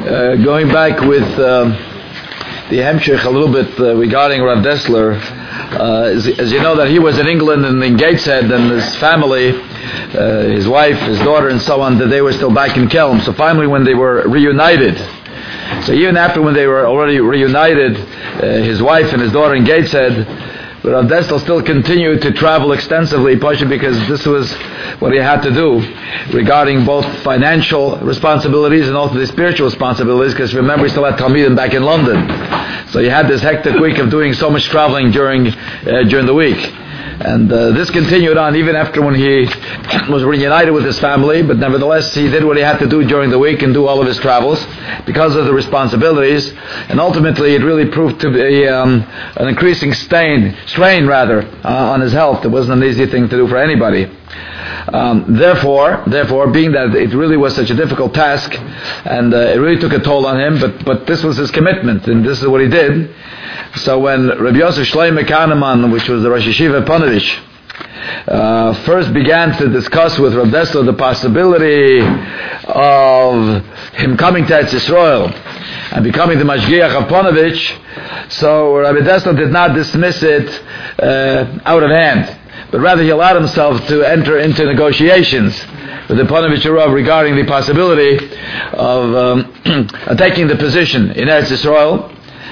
Going back with the Hemshech a little bit regarding Rav Dessler, as you know that he was in England and in Gateshead, and his family, his wife, his daughter, and so on, that they were still back in Kelm. So finally, when they were reunited, so even after when they were already reunited, his wife and his daughter in Gateshead, but Rav Dessler still continued to travel extensively, partially because this was what he had to do regarding both financial responsibilities and also the spiritual responsibilities, because remember he still had Talmidim back in London. So he had this hectic week of doing so much traveling during the week. And this continued on even after when he was reunited with his family, but nevertheless he did what he had to do during the week and do all of his travels because of the responsibilities, and ultimately it really proved to be an increasing strain on his health. It wasn't an easy thing to do for anybody. Therefore, being that it really was such a difficult task, and it really took a toll on him, but this was his commitment, and this is what he did. So when Rabbi Yosef Shlomo Kahneman, which was the Rosh Yeshiva Ponevezh, first began to discuss with Rav Dessler the possibility of him coming to Eretz Yisrael and becoming the Mashgiach of Ponevezh, so Rabbi Dessler did not dismiss it out of hand, but rather he allowed himself to enter into negotiations with the Ponevezh Rav regarding the possibility of taking the position in Eretz Yisrael.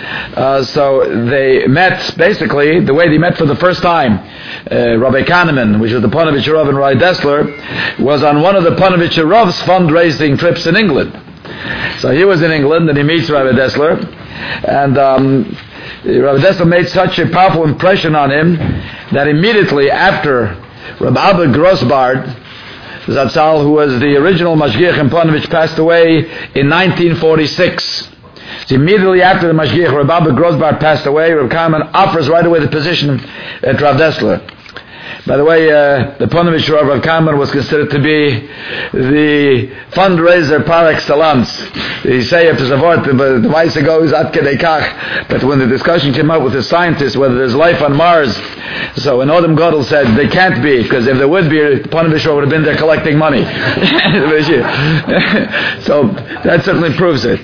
So they met, basically, the way they met for the first time, Rabbi Kahneman, which was the Ponevezh Rav, and Rabbi Dessler, was on one of the Ponevezh Rav's fundraising trips in England. So he was in England, and he meets Rabbi Dessler, and Rabbi Dessler made such a powerful impression on him that immediately after Rabbi Abba Grossbard Zatzal, who was the original Mashgiach in Ponevezh, passed away in 1946. So immediately after the Mashgiach, Rabbi Abba Grossbard passed away, Rabbi Kahneman offers right away the position at Rav Dessler. By the way, the Ponevezh Rav Kahneman was considered to be the fundraiser par excellence. He say if there's a word, the vice goes at kedei kach. But when the discussion came up with the scientists whether there's life on Mars, so when Odom Godel said they can't be, because if there would be, Ponevezh Rav would have been there collecting money. So that certainly proves it.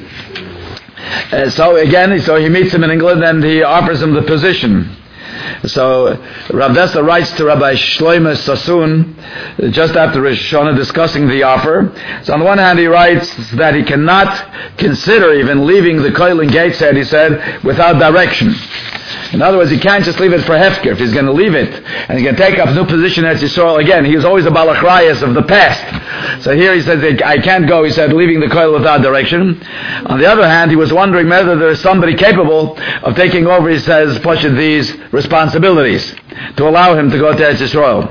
So he meets him in England and he offers him the position. So Rav Dessler writes to Rabbi Shlomo Sassoon just after Rosh Hashanah discussing the offer. So on the one hand he writes that he cannot consider even leaving the Koil in Gateshead, he said, without direction. In other words, he can't just leave it for Hefker. If he's going to leave it and he's going to take up a new position at Yisrael again, he was always a balachrayas of the past. So here he says, I can't go, he said, leaving the Koil without direction. On the other hand, he was wondering whether there is somebody capable of taking over, he says, these responsibilities to allow him to go to Eretz Yisrael.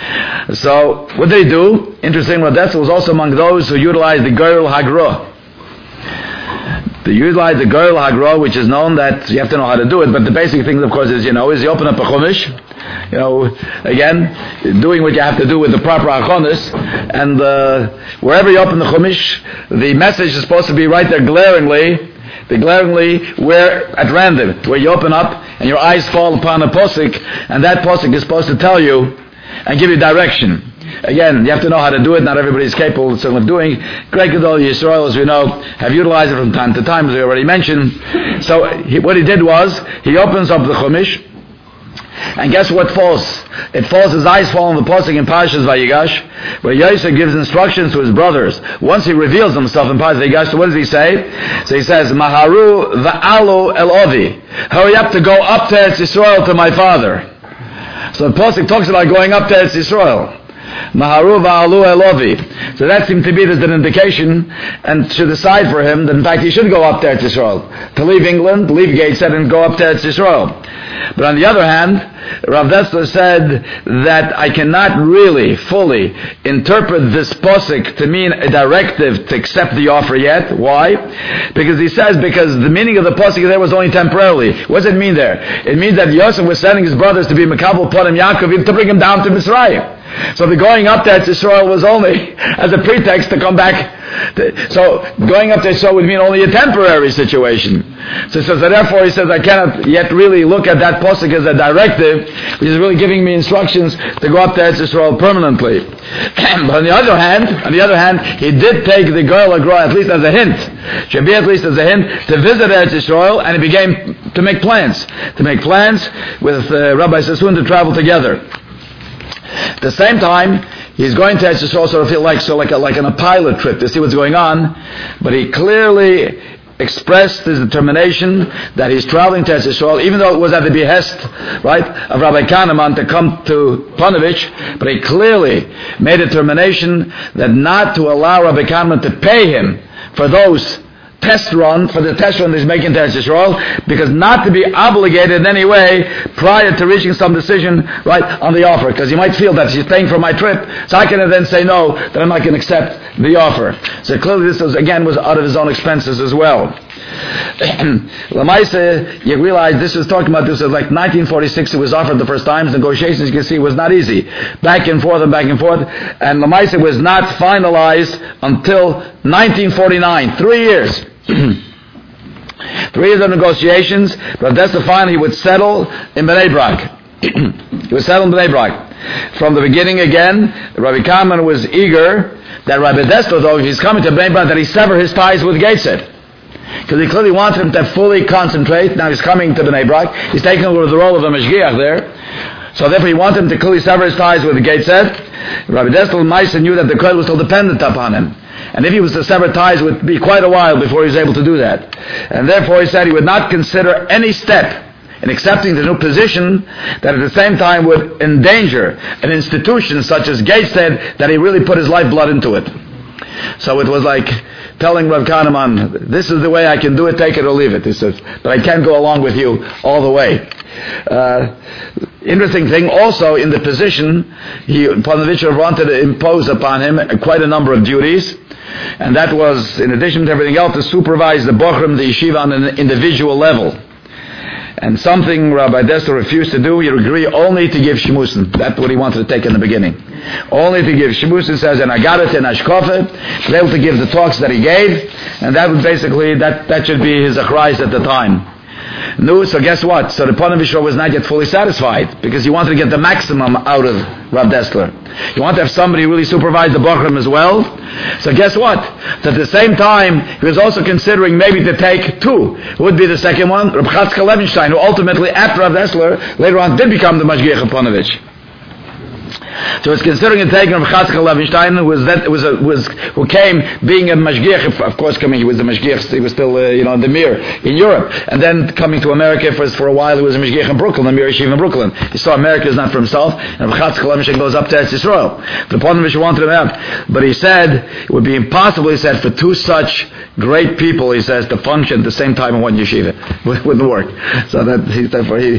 So what did he do? Interesting, Rav Dessler was also among those who utilized the Gerul Hagra. To utilize the Gerul Hagra, which is known that you have to know how to do it, but the basic thing, of course, is you open up a Chumash, again, doing what you have to do with the proper Achonis, and wherever you open the Chumash, the message is supposed to be right there glaringly where at random, where you open up and your eyes fall upon a posik, and that posik is supposed to tell you and give you direction. Again, you have to know how to do it. Not everybody is capable of doing. Great Gadol Yisrael, as we know, have utilized it from time to time, as we already mentioned. So what he did was, he opens up the Chumash, and guess what falls? It falls, his eyes fall on the posuk in Parshas Vayigash, where Yosef gives instructions to his brothers. Once he reveals himself in Parshas Vayigash, so what does he say? So he says, Maharu va'alu el ovi. Hurry up to go up to Eretz Yisrael to my father. So the posuk talks about going up to Eretz Yisrael. Maharu va'alu elovi. So that seemed to be as an indication and should decide for him that in fact he should go up to Eretz Yisrael. To leave England, leave Gateshead and go up to Eretz Yisrael. But on the other hand, Rav Dessler said that I cannot really fully interpret this posik to mean a directive to accept the offer yet. Why? Because the meaning of the posik there was only temporarily. What does it mean there? It means that Yosef was sending his brothers to be Mekabel Ponim Yaakov to bring him down to Mitzrayim. So the going up to Eretz Yisrael was only as a pretext to come back So going up to Yisrael would mean only a temporary situation. So therefore he says, I cannot yet really look at that posuk as a directive, which is really giving me instructions to go up to Eretz Yisrael permanently. But on the other hand, he did take the girl Agra at least as a hint. Should be at least as a hint to visit Eretz Yisrael, and he began to make plans with Rabbi Sassoon to travel together. At the same time, he's going to Eretz Yisrael sort of feel like on a pilot trip to see what's going on, but he clearly expressed his determination that he's traveling to Eretz Yisrael, even though it was at the behest, right, of Rabbi Kahneman to come to Panovich, but he clearly made a determination that not to allow Rabbi Kahneman to pay him for the test run that he's making to Eretz Yisrael, because not to be obligated in any way prior to reaching some decision, right, on the offer, because you might feel that he's paying for my trip, so I can then say no, that I'm not going to accept the offer. So clearly this was out of his own expenses as well. Lamaisa, you realize this was like 1946 it was offered the first time. Negotiations, you can see, was not easy. Back and forth, and Lamaisa was not finalized until 1949, 3 years. 3 years of negotiations, but that's the final he would settle in Bnei Brak. He would settle in Bnei Brak. From the beginning again, Rabbi Kahneman was eager that Rabbi Dessler, though, if he's coming to Bnei Brak, that he sever his ties with Gateshead. Because he clearly wanted him to fully concentrate. Now he's coming to Bnei Brak. He's taking over the role of a Mashgiach there. So therefore he wanted him to clearly sever his ties with the Gateshead. Rabbi Dessler Meiser knew that the Kohen was still dependent upon him. And if he was to sever ties, it would be quite a while before he was able to do that. And therefore he said he would not consider any step in accepting the new position that at the same time would endanger an institution such as Gateshead, that he really put his lifeblood into it. So it was like telling Rav Kahneman, this is the way I can do it, take it or leave it. He says, but I can't go along with you all the way. Interesting thing also, in the position, Panovich wanted to impose upon him quite a number of duties, and that was, in addition to everything else, to supervise the Bochrim, the yeshiva on an individual level. And something Rabbi Dessler refused to do, he agreed only to give Shemusin. That's what he wanted to take in the beginning. Only to give Shemusin, says, and Agadat and Ashkofe, to be able to give the talks that he gave, and that would basically, that should be his achrayus at the time. No, so guess what? So the Panovich was not yet fully satisfied, because he wanted to get the maximum out of Rav Dessler. He wanted to have somebody really supervise the Bochrim as well. So guess what? So at the same time, he was also considering maybe to take two. Who would be the second one? Reb Chatzkel Levenstein, who ultimately, after Rav Dessler, later on did become the Mashgiach of Panovich. So it's considering a taking of Chatzkel Levenstein, who came being a Mashgiach, of course he was the Mashgiach, he was still, in the Mir in Europe, and then coming to America for a while, he was a Mashgiach in Brooklyn, the Mir Yeshiva in Brooklyn. He saw America is not for himself, and Chatzkel Levenstein goes up to Eretz Yisrael. The Panovich wanted him out, but he said it would be impossible, he said, for two such great people, he says, to function at the same time in one yeshiva. It wouldn't work. So therefore he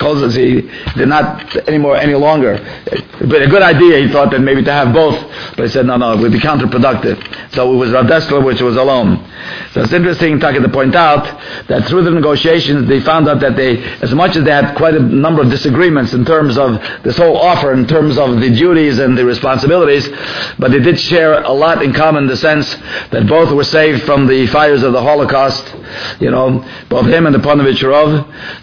did not any longer. But a good idea, he thought, that maybe to have both, but he said no, it would be counterproductive. So it was Rav Dessler which was alone. So it's interesting, Taka, to point out that through the negotiations they found out that as much as they had quite a number of disagreements in terms of this whole offer, in terms of the duties and the responsibilities, but they did share a lot in common, in the sense that both were saved from the fires of the Holocaust, both him and the Panovich Rav,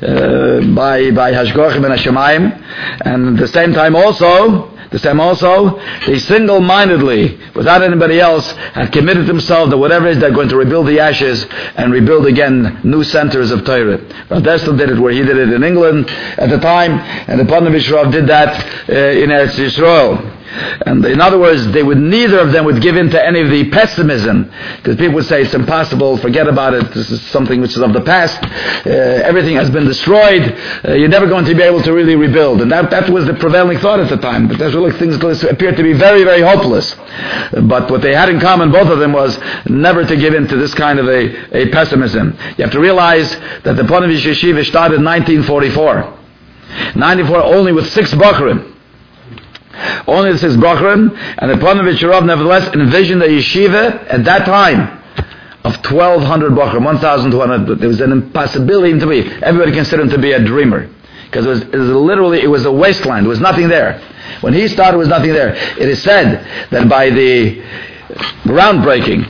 by Hashgochim and Hashemayim, and at the same time also, they single-mindedly, without anybody else, had committed themselves that whatever it is, they're going to rebuild the ashes and rebuild again new centers of Torah. Rav Dessler did it where he did it in England at the time, and the Panovich Rav did that in Eretz Yisrael. And in other words, neither of them would give in to any of the pessimism, because people would say it's impossible, forget about it, this is something which is of the past, everything has been destroyed, you're never going to be able to really rebuild. And that was the prevailing thought at the time. But that's really things appeared to be very, very hopeless. But what they had in common, both of them, was never to give in to this kind of a pessimism. You have to realize that the Panovich Yeshiva started in 1944. Only with 6 Bochrim. Only the 6 Bochrim, and the Panovich Rav nevertheless envisioned a yeshiva at that time of 1,200 Bochrim, 1,200. There was an impossibility to be. Everybody considered him to be a dreamer, because it was a wasteland. There was nothing there. When he started, there was nothing there. It is said that by the groundbreaking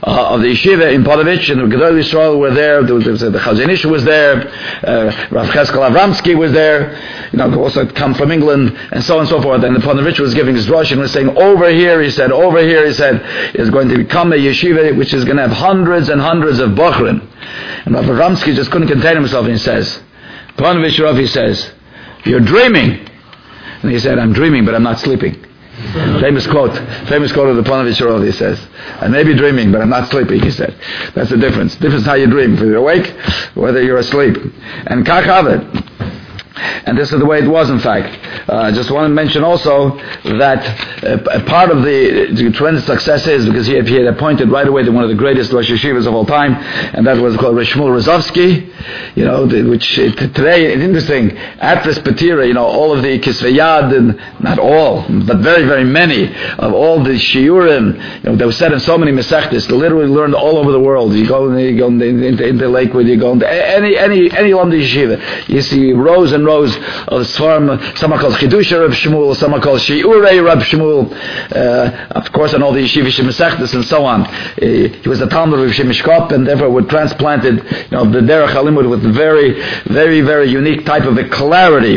of the yeshiva in Ponevezh, and the Gedolei Yisrael were there. The Chazon Ish was there. Rav Cheskel Avramsky was there. Also come from England, and so on and so forth. And the Ponevezh was giving his drush and was saying, over here, he said, is going to become a yeshiva which is going to have hundreds and hundreds of bochrim. And Rav Avramsky just couldn't contain himself, and he says, Ponevezh Rav, he says, you're dreaming. And he said, I'm dreaming, but I'm not sleeping. Famous quote of the Ponevezh Rav, he says, I may be dreaming, but I'm not sleeping, he said. That's the difference. Difference how you dream, whether you're awake, whether you're asleep. And kach havet. And this is the way it was, in fact. I just want to mention also that a part of the tremendous success is because he had appointed right away to one of the greatest Rosh Yeshivas of all time, and that was called Shmuel Rozovsky, which today, it's interesting, at Presbyteria, all of the Kisvei Yad, and not all, but very, very many of all the Shiurim, that were said in so many Mesechtes, literally learned all over the world. You go into Lakewood, you go into any Lamdi Yeshiva, you see rows and rows of Sfarim. Some are called Chidusha Reb Shmuel, some are called Shiurei Reb Shmuel, of course, and all the Yeshivish Mesechtes and so on. He was the Talmud of Shemishkop, and therefore was transplanted, the Derech HaLimud with very, very, very unique type of a clarity,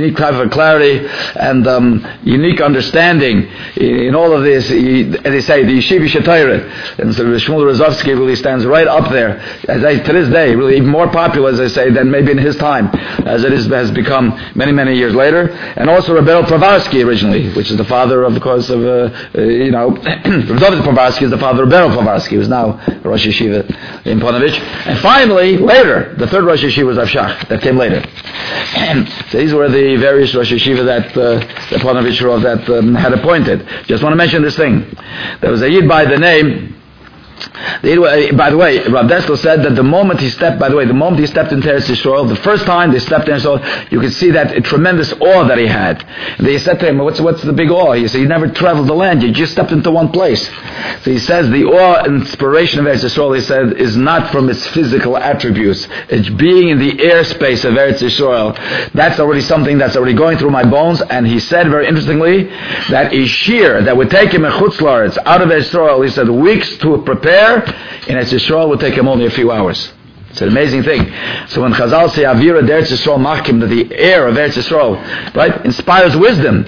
and unique understanding in all of this. As they say, the Yeshivish Torah, and so Shmuel Rozovsky really stands right up there, to this day, really even more popular, as I say, than maybe in his time, as it has become many, many years later. And also Rebbe Povarsky originally, which is the father, of course, of, David Povarsky is the father of Rebbe Povarsky, who is now Rosh Yeshiva in Ponevezh. And finally, later, the third Rosh Yeshiva was Rav Shach, that came later. So these were the various Rosh Yeshiva that the Ponevezh Rav that had appointed. Just want to mention this thing. There was a Yid by the name, by the way, Rav Dessler said that the moment he stepped into Eretz Yisrael, the first time they stepped in Yisrael, you could see that tremendous awe that he had. And they said to him, what's the big awe? He said, you never traveled the land, you just stepped into one place. So he says the awe and inspiration of Eretz Yisrael, he said, is not from its physical attributes. It's being in the airspace of Eretz Yisrael. That's already something that's already going through my bones. And he said very interestingly that a shear that would take him in Chutz La'aretz, out of Eretz Yisrael, he said, weeks to prepare, in Eretz Yisrael would take him only a few hours. It's an amazing thing. So when Chazal say Avira Eretz Yisrael Machkim, that the air of Eretz Yisrael, right, inspires wisdom,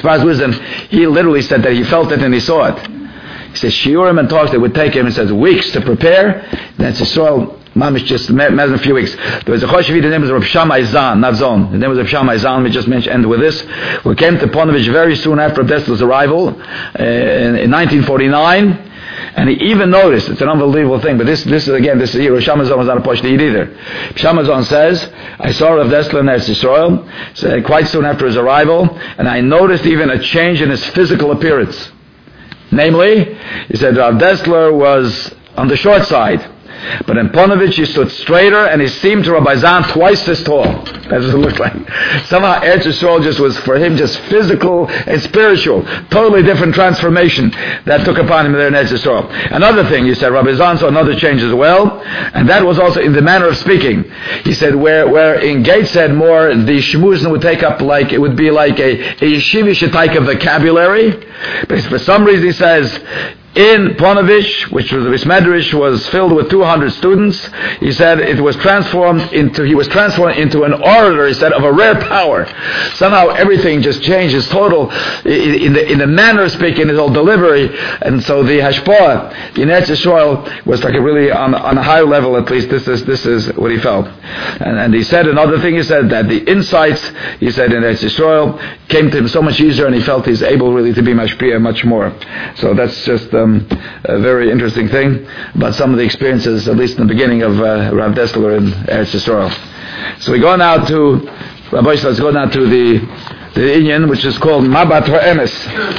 he literally said that he felt it and he saw it. He says Shiurim and talks that would take him, he says, weeks to prepare. In Eretz Yisrael, Mamish just met in a few weeks. There was a Choshevi, the name was Rav Shammai Zahn, not Zon. The name was Rav Shammai Zahn, we just mentioned, and with this, we came to Ponevezh very soon after Dessler's arrival, in 1949. And he even noticed, it's an unbelievable thing, but this is Rosh Hashanah was not a Poshti either. Shamazon says, I saw Rav Dessler in Eretz Yisrael, quite soon after his arrival, and I noticed even a change in his physical appearance. Namely, he said Rav Dessler was on the short side, but in Ponevezh he stood straighter and he seemed to Rabbi Zahn twice as tall. That's what it looked like. Somehow Eretz Yisrael just was for him just physical and spiritual. Totally different transformation that took upon him there in Eretz Yisrael. Another thing, he said, Rabbi Zahn saw another change as well, and that was also in the manner of speaking. He said where in Gateshead more the Shmuzin would take up like, it would be like a yeshivish type of vocabulary, but for some reason he says, in Ponevezh, which was the Medrash, was filled with 200 students. He said he was transformed into an orator, he said, of a rare power. Somehow everything just changed, his total, in the manner of speaking, his whole delivery. And so the Hashpah in Eretz Yisrael was like a really, on a higher level at least, this is what he felt. And he said another thing, he said that the insights, he said, in Eretz Yisrael came to him so much easier, and he felt he's able really to be mashpia much more. So that's just a very interesting thing about some of the experiences, at least in the beginning of Rav Dessler in Eretz Yisrael. So we go now to Rabbi Yisrael, let's go now to the Inyan, which is called Mabat Ha'emes,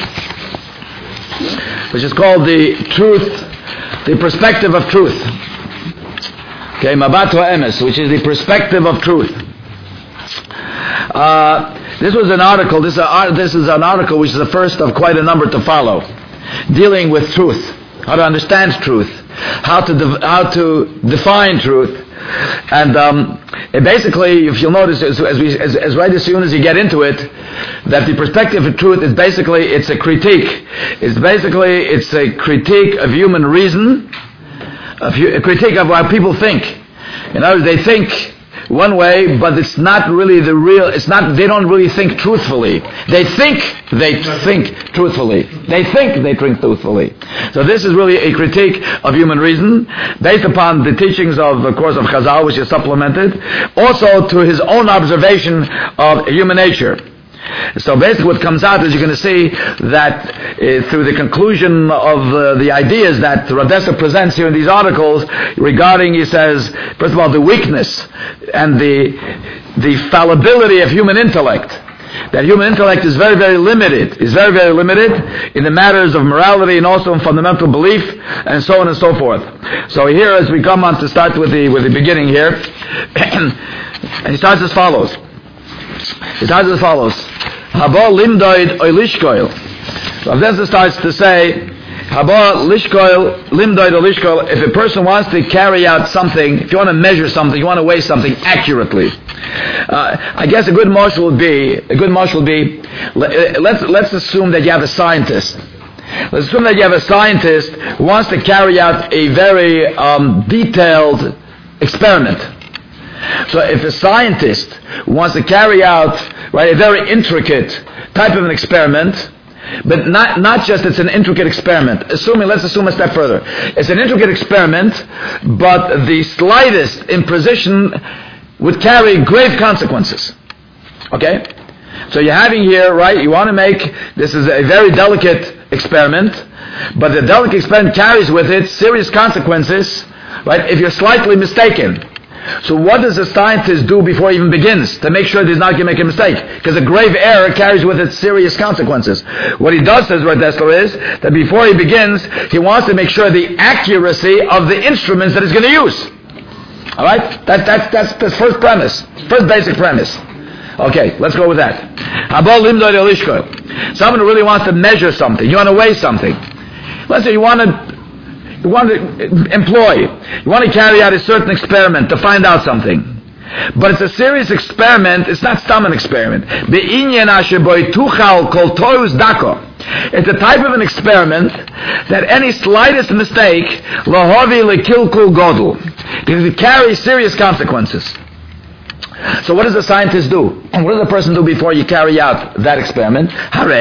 which is called the truth, the perspective of truth. Okay, Mabat Ha'emes, which is the perspective of truth. This was an article. This is an article which is the first of quite a number to follow, dealing with truth, how to understand truth, how to define truth, and basically, if you'll notice, as right as soon as you get into it, that the perspective of truth is basically it's a critique. It's a critique of human reason, a critique of how people think. In other words, they think one way, but it's not really the real, they don't really think truthfully. They think truthfully. They think truthfully. So this is really a critique of human reason, based upon the teachings of course, of Chazal, which is supplemented, also to his own observation of human nature. So basically what comes out is you're going to see that through the conclusion of the ideas that Rav Dessler presents here in these articles regarding, he says, first of all, the weakness and the fallibility of human intellect. That human intellect is very, very limited. Is very, very limited in the matters of morality and also in fundamental belief and so on and so forth. So here, as we come on to start with the beginning here, and he starts as follows. Haba limdoid oilishkoil. Rav Dessler starts to say, Haba lishkoil, limdoid oilishkoil, if a person wants to carry out something, if you want to measure something, you want to weigh something accurately. I guess a good marshal would be, let's assume that you have a scientist. Let's assume that you have a scientist who wants to carry out a very detailed experiment. So if a scientist wants to carry out a very intricate type of an experiment, but not just it's an intricate experiment. Let's assume a step further. It's an intricate experiment, but the slightest imprecision would carry grave consequences. Okay? So you're having here, you want to make, this is a very delicate experiment, but the delicate experiment carries with it serious consequences, if you're slightly mistaken. So what does a scientist do before he even begins to make sure that he's not going to make a mistake? Because a grave error carries with it serious consequences. What he does, says Rav Dessler, is that before he begins, he wants to make sure the accuracy of the instruments that he's going to use. All right? That's the first premise, first basic premise. Okay, let's go with that. Someone who really wants to measure something, you want to weigh something. Let's say you want to employ, you want to carry out a certain experiment to find out something. But it's a serious experiment, it's not an experiment. It's a type of an experiment that any slightest mistake, because it carries serious consequences. So what does the scientist do? And what does the person do before you carry out that experiment?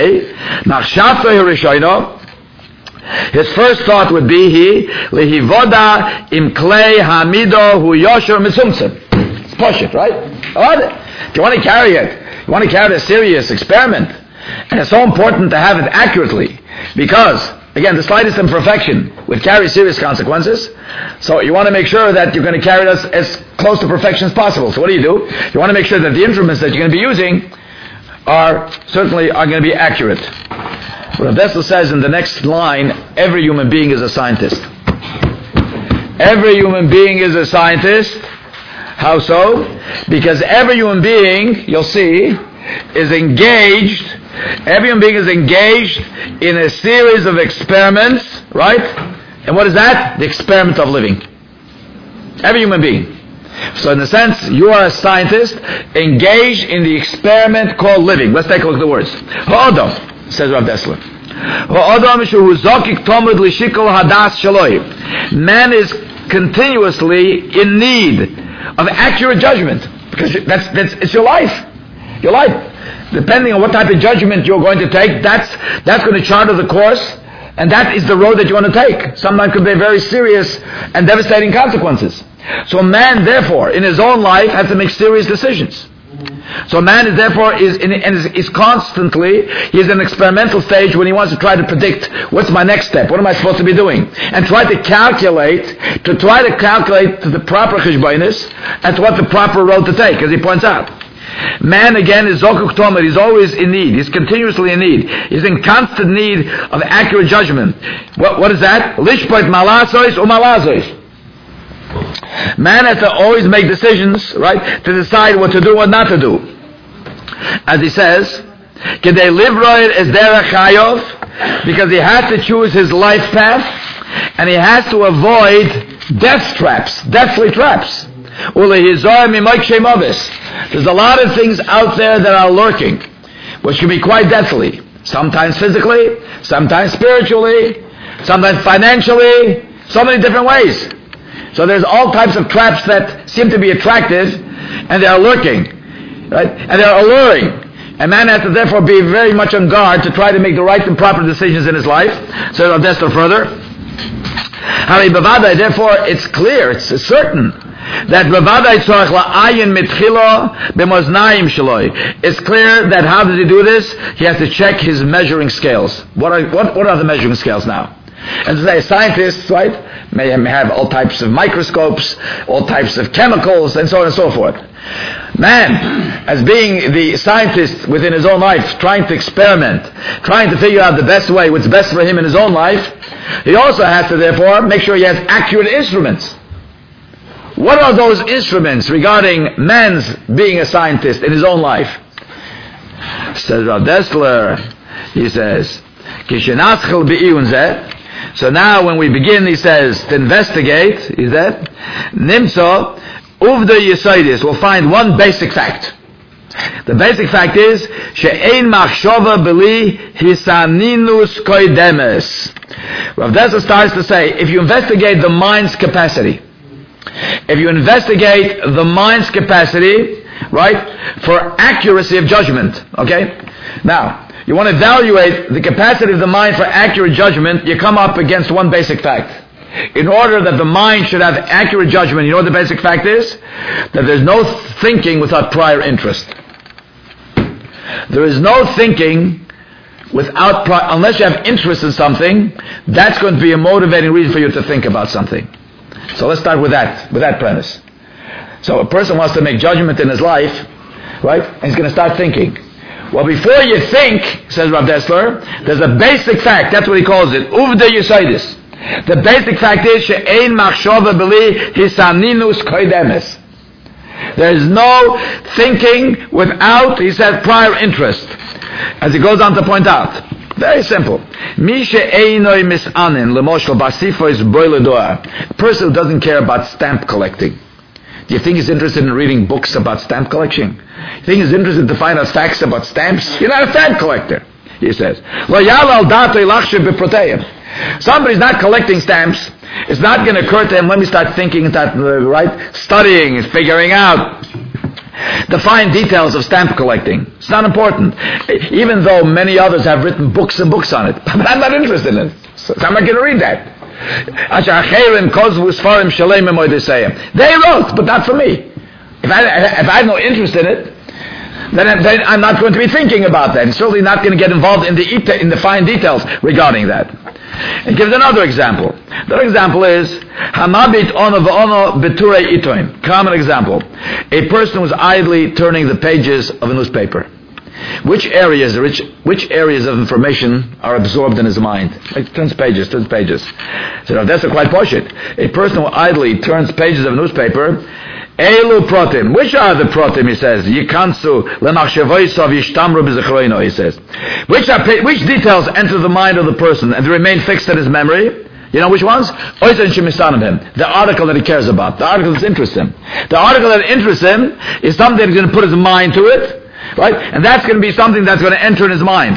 His first thought would be lehivoda im klei hamido hu yosher misumtzim. It's poshut, right? If you want to carry it, you want to carry a serious experiment, and it's so important to have it accurately, because again, the slightest imperfection would carry serious consequences. So you want to make sure that you're going to carry it as close to perfection as possible. So what do? You want to make sure that the instruments that you're going to be using are going to be accurate. Rav Dessler says in the next line, every human being is a scientist. Every human being is a scientist. How so? Because every human being, you'll see, is engaged. Every human being is engaged in a series of experiments, right? And what is that? The experiment of living. Every human being. So in a sense, you are a scientist engaged in the experiment called living. Let's take a look at the words. Ha'adam, says Rav Dessler. Man is continuously in need of accurate judgment, because it's your life. Your life. Depending on what type of judgment you're going to take, that's going to charter the course, and that is the road that you want to take. Sometimes could be very serious and devastating consequences. So man, therefore, in his own life, has to make serious decisions. So man is therefore is constantly, he's in an experimental stage when he wants to try to predict what's my next step, what am I supposed to be doing, and try to calculate to the proper cheshbonis and to what the proper road to take, as he points out. Man again is zokuk tomer, he's always in need, he's continuously in need, he's in constant need of accurate judgment. What is that? Lishpoit malasois or malazois. Man has to always make decisions, right, to decide what to do, what not to do. As he says, Kedei livroid is derech chayov, because he has to choose his life path, and he has to avoid deathly traps. There's a lot of things out there that are lurking, which can be quite deathly. Sometimes physically, sometimes spiritually, sometimes financially, so many different ways. So there's all types of traps that seem to be attractive, and they are lurking, right? And they are alluring. A man has to therefore be very much on guard to try to make the right and proper decisions in his life. So Rav Dessler further. Therefore, it's clear, it's certain that it's clear that how does he do this? He has to check his measuring scales. What are the measuring scales now? And to say scientists, right, may have all types of microscopes, all types of chemicals, and so on and so forth. Man, as being the scientist within his own life, trying to experiment, trying to figure out the best way, what's best for him in his own life, he also has to therefore make sure he has accurate instruments. What are those instruments regarding man's being a scientist in his own life? Says Rav Dessler, he says, so now when we begin, he says, to investigate, he said, Nimso, Uvda Yesoidis, we'll find one basic fact. The basic fact is, She'ein machshava beli hisaninus koidemes. Rav Dessler starts to say, if you investigate the mind's capacity, right, for accuracy of judgment, okay? Now, you want to evaluate the capacity of the mind for accurate judgment, you come up against one basic fact. In order that the mind should have accurate judgment, you know what the basic fact is? That there's no thinking without prior interest. There is no thinking without unless you have interest in something, that's going to be a motivating reason for you to think about something. So let's start with that premise. So a person wants to make judgment in his life, right? And he's going to start thinking. Well, before you think, says Rav Dessler, there's a basic fact. That's what he calls it. Uvda Yesoidis. The basic fact is she'ein machshava beli hisaninus koidemes. There is no thinking without, he said, prior interest. As he goes on to point out, very simple. Mi she'einoi misanin lemoshel basifois boiledoa. A person who doesn't care about stamp collecting. Do you think he's interested in reading books about stamp collecting? You think he's interested to find out facts about stamps? You're not a stamp collector, he says. Somebody's not collecting stamps. It's not going to occur to him, let me start thinking, right? Studying and figuring out the fine details of stamp collecting. It's not important. Even though many others have written books and books on it. But I'm not interested in it. So I'm not going to read that. They wrote, but not for me. If I have no interest in it, then I'm not going to be thinking about that. And certainly not going to get involved in the fine details regarding that. It gives another example. The other example is Hamabit ono v'ono beturei itoim. Common example. A person was idly turning the pages of a newspaper. Which areas of information are absorbed in his mind? Like turns pages. So that's quite poshut. A person who idly turns pages of a newspaper. Elu protim. Which are the protim? He says. Yikansu lemachshevoisav yishtamru b'zechroino. He says. Which details enter the mind of the person and they remain fixed in his memory? You know which ones? The article that he cares about. The article that interests him. The article that interests him is something that's going to put his mind to it. Right? And that's going to be something that's going to enter in his mind.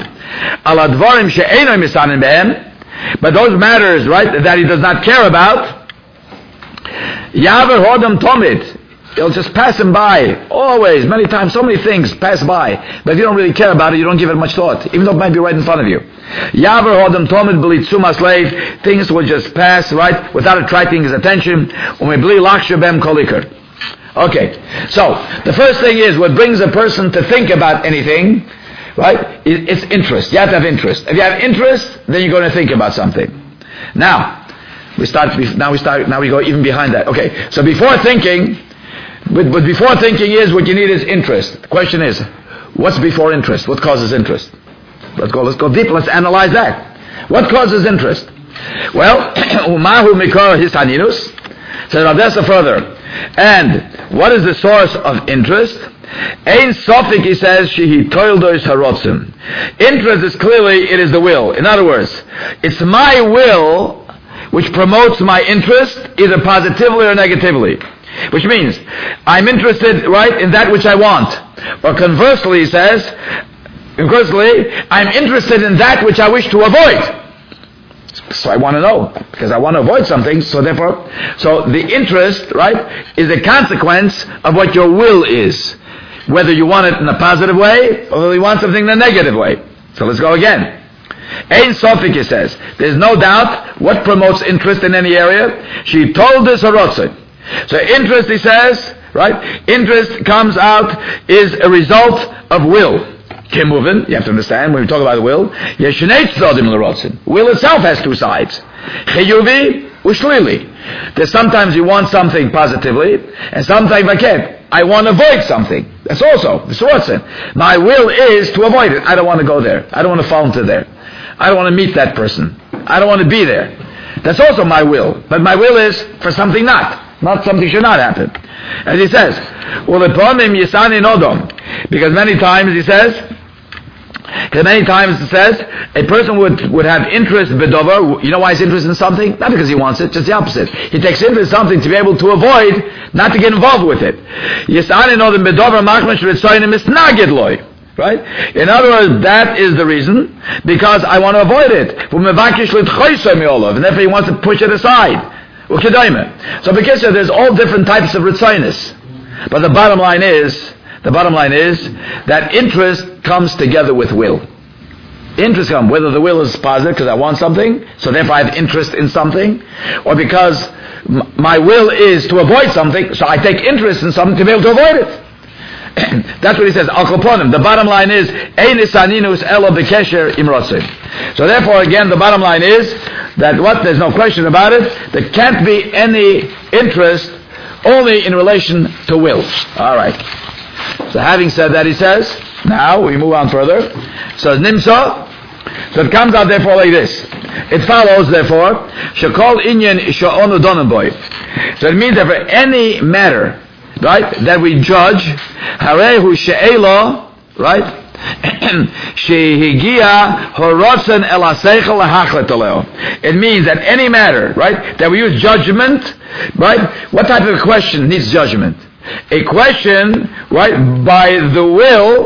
But those matters, right, that he does not care about, Yaver Hodam Tomit, it'll just pass him by. Always, many times, so many things pass by. But if you don't really care about it, you don't give it much thought, even though it might be right in front of you. Yaver Hodam Tomit Belitzumas Leiv, things will just pass, right, without attracting his attention. Umebli Lakshabem Kolikar. Okay, so the first thing is what brings a person to think about anything, right? It's interest. You have to have interest. If you have interest, then you're going to think about something. Now we go even behind that. Okay, so before thinking, but before thinking is what you need is interest. The question is, what's before interest? What causes interest? Let's go deep. Let's analyze that. What causes interest? Well, umahu mikor hisaninus. So Rav Dessler further. And what is the source of interest? Ein sofik, he says, shehi toildois harotzim. Interest is clearly, it is the will. In other words, it's my will which promotes my interest, either positively or negatively. Which means, I'm interested, right, in that which I want. Or conversely, he says, I'm interested in that which I wish to avoid. So I want to know, because I want to avoid something, so therefore, so the interest, right, is a consequence of what your will is. Whether you want it in a positive way, or whether you want something in a negative way. So let's go again. Ein Sofik, he says, there's no doubt what promotes interest in any area. She told us a. So interest, he says, right, interest comes out, is a result of will. Kimuvin, you have to understand when we talk about will. Will itself has two sides. Chiyuvi ushlili. There's sometimes you want something positively, and sometimes I want to avoid something. That's also the Sorotzin. My will is to avoid it. I don't want to go there. I don't want to fall into there. I don't want to meet that person. I don't want to be there. That's also my will. But my will is for something not something should not happen. As he says, because many times he says, a person would have interest bedover. You know why he's interested in something? Not because he wants it, just the opposite. He takes interest in something to be able to avoid, not to get involved with it. Right? In other words, that is the reason, because I want to avoid it. And therefore he wants to push it aside. So because there's all different types of ritzainis. But the bottom line is that interest comes together with will. Interest comes, whether the will is positive because I want something, so therefore I have interest in something, or because my will is to avoid something, so I take interest in something to be able to avoid it. That's what he says, Al Kaponim. The bottom line is, so therefore again the bottom line is that there's no question about it, there can't be any interest only in relation to will. Alright. So having said that, he says, now we move on further. So Nimsa, so it comes out therefore like this. It follows therefore, Shakol Inyan Sha'onu Donenboy. So it means that for any matter, right, that we judge, Harehu She'ela, right, it means that any matter, right, that we use judgment, right, what type of question needs judgment? A question, right, by the will,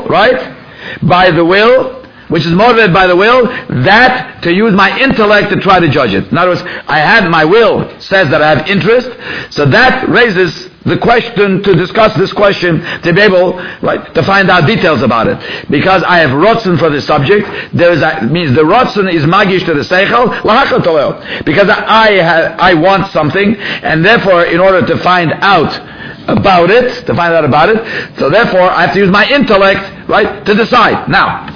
which is motivated by the will, that to use my intellect to try to judge it. In other words, my will says that I have interest, so that raises the question to discuss this question, to be able, right, to find out details about it. Because I have rotzen for the subject, means the rotzen is magish to the seichel, because I want something, and therefore, in order to find out about it, so therefore I have to use my intellect, right, to decide. Now,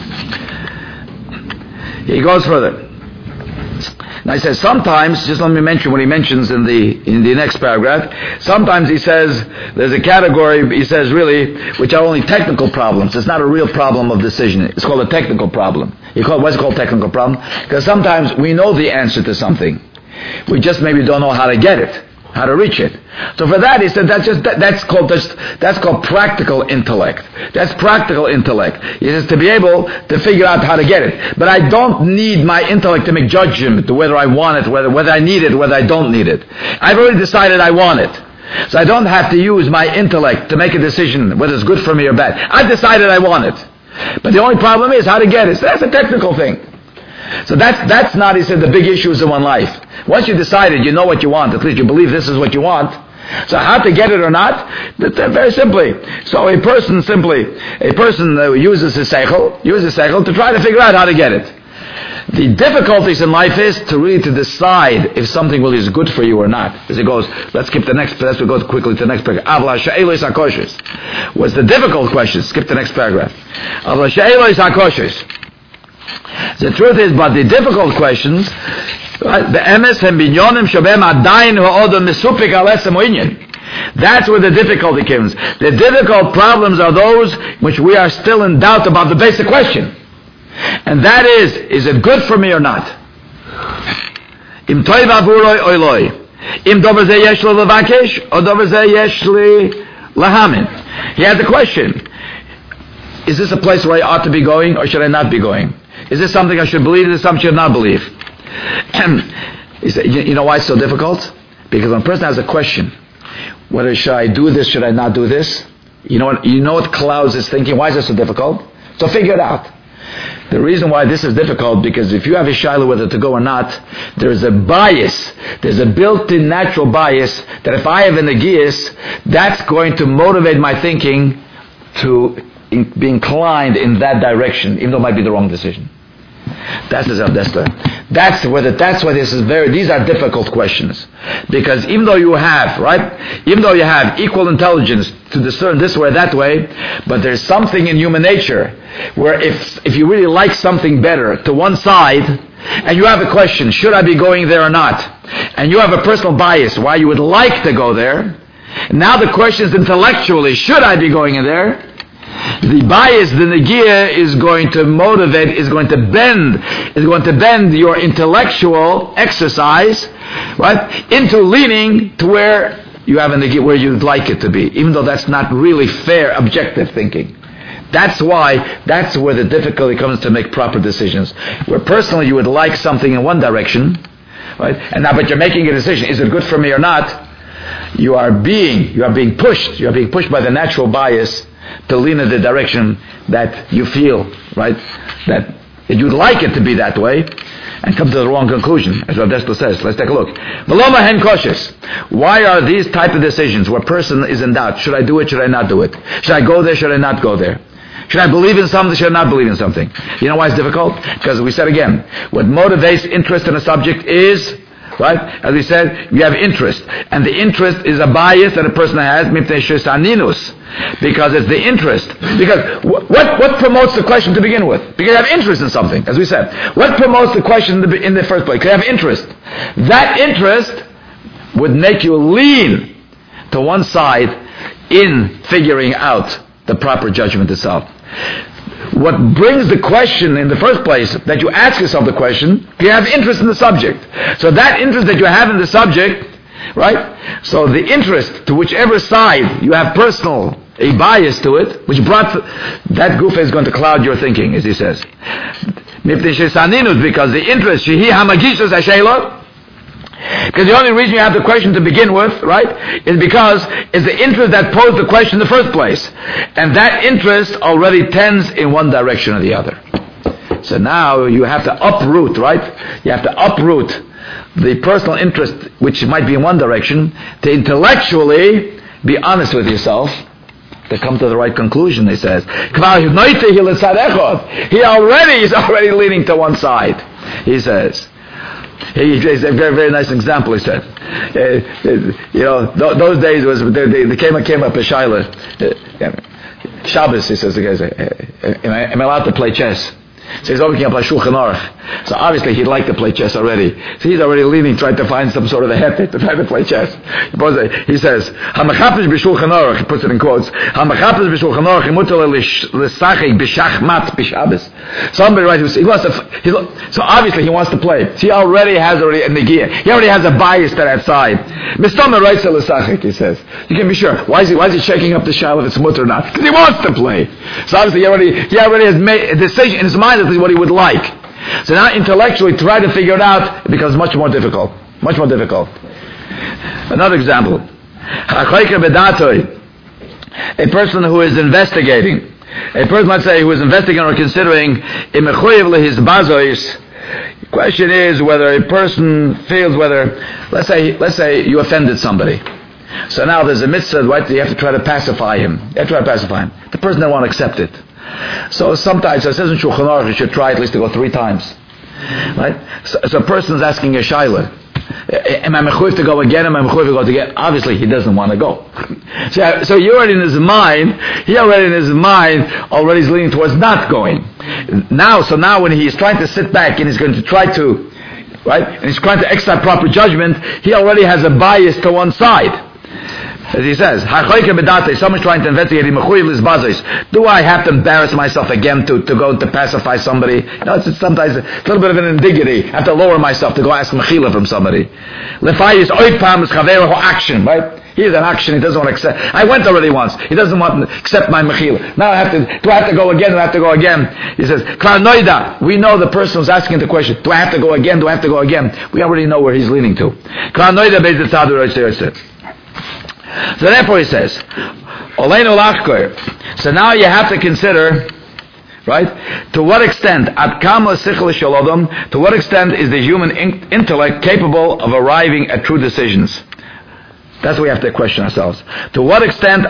he goes further. Now he says sometimes, just let me mention what he mentions in the next paragraph. Sometimes he says there's a category, he says really, which are only technical problems. It's not a real problem of decision. It's called a technical problem. What's it called technical problem? Because sometimes we know the answer to something. We just maybe don't know how to get it, how to reach it. So for that, he said that's called practical intellect. That's practical intellect. He says to be able to figure out how to get it. But I don't need my intellect to make judgment to whether I want it, whether I need it, whether I don't need it. I've already decided I want it. So I don't have to use my intellect to make a decision whether it's good for me or bad. I've decided I want it. But the only problem is how to get it. So that's a technical thing. So that's not, he said, the big issues in one life. Once you decided, you know what you want, at least you believe this is what you want. So how to get it or not? Very simply. So a person uses his seichel to try to figure out how to get it. The difficulties in life is to decide if something really is good for you or not. As it goes, let's go quickly to the next paragraph. Avla she'elos hakoshes was the difficult question. Skip the next paragraph. Avla she'elos hakoshes. The truth is, but the difficult questions, right, that's where the difficulty comes. The difficult problems are those which we are still in doubt about the basic question. And that is it good for me or not? Im toiv avuroi oiloi. Im dover ze yesh lo levakesh, or dover ze yesh li lahamin. He had the question, is this a place where I ought to be going, or should I not be going? Is this something I should believe? Is this something I should not believe? He said, you know why it's so difficult? Because when a person has a question, whether should I do this, should I not do this? You know what clouds his thinking? Why is this so difficult? So figure it out. The reason why this is difficult, because if you have a shaila whether to go or not, there's a bias. There's a built-in natural bias that if I have a negiyas, that's going to motivate my thinking to be inclined in that direction, even though it might be the wrong decision. That's the Zavdesta. That's why these are difficult questions. Because even though you have equal intelligence to discern this way or that way, but there's something in human nature where if you really like something better to one side, and you have a question, should I be going there or not? And you have a personal bias why you would like to go there. Now the question is intellectually, should I be going in there? The bias, the negiah, is going to motivate, is going to bend your intellectual exercise, right, into leaning to where you have a negiah, where you'd like it to be, even though that's not really fair, objective thinking. That's where the difficulty comes to make proper decisions. Where personally you would like something in one direction, right, and now but you're making a decision, is it good for me or not? You are being pushed by the natural bias to lean in the direction that you feel, right, that you'd like it to be that way, and come to the wrong conclusion, as Rav Dessler says. Let's take a look. Why are these type of decisions where a person is in doubt? Should I do it? Should I not do it? Should I go there? Should I not go there? Should I believe in something? Should I not believe in something? You know why it's difficult? Because we said again, what motivates interest in a subject is, right, as we said, you have interest. And the interest is a bias that a person has, because it's the interest. Because what promotes the question to begin with? Because you have interest in something, as we said. What promotes the question in the first place? Because you have interest. That interest would make you lean to one side in figuring out the proper judgment itself. What brings the question in the first place, that you ask yourself the question, you have interest in the subject. So that interest that you have in the subject, right? So the interest to whichever side you have a bias to it, which brought that gufa is going to cloud your thinking, as he says. Because the interest, because the only reason you have the question to begin with, right, is because it's the interest that posed the question in the first place. And that interest already tends in one direction or the other. So now you have to uproot, right? You have to uproot the personal interest, which might be in one direction, to intellectually be honest with yourself, to come to the right conclusion, he says. He's already leaning to one side, he says. He gives a very, very nice example, he said. Those days they came up a Shaila. Shabbos, he says, the guy says, am I allowed to play chess? So he's looking up a Shulchan Aruch. So obviously he'd like to play chess already. So he's already leaning, trying to find some sort of a heter to try to play chess. He says, "Hamachapish b'Shulchan Aruch." He puts it in quotes. "Hamachapish b'Shulchan Aruch imutar l'sachik b'shachmat b'Shabbos." Somebody writes, so obviously he wants to play. So he already has a negiah. He already has a bias to that side. Mistama writes l'sachik. He says, you can be sure. Why is he shaking up the shawl if it's mutar or not? Because he wants to play. So obviously he already has made a decision in his mind. This is what he would like. So now intellectually try to figure it out, it becomes much more difficult. Much more difficult. Another example. A person who is investigating. A person, let's say, who is investigating or considering the question is whether a person feels whether, let's say you offended somebody. So now there's a mitzvah, right? You have to try to pacify him. The person doesn't want to accept it. So sometimes, it says in Shulchan Aruch, you should try at least to go 3 times. Right? So a person's asking a shaila, am I mechuyev to go again? Am I mechuyev to go again? Obviously he doesn't want to go. So he already in his mind is leaning towards not going. Now when he's trying to sit back and he's going to try to, right, and he's trying to exercise proper judgment, he already has a bias to one side. As he says, someone's trying to investigate, do I have to embarrass myself again to go to pacify somebody? It's sometimes a little bit of an indignity. I have to lower myself to go ask mechila from somebody. Action, right? He's an action, he doesn't want to accept. I went already once. He doesn't want to accept my mechila. Now do I have to go again? Do I have to go again? He says, we know the person who's asking the question, do I have to go again? Do I have to go again? We already know where he's leaning to. So therefore he says, so now you have to consider, Right? To what extent, to what extent is the human intellect capable of arriving at true decisions? That's what we have to question ourselves. To what extent,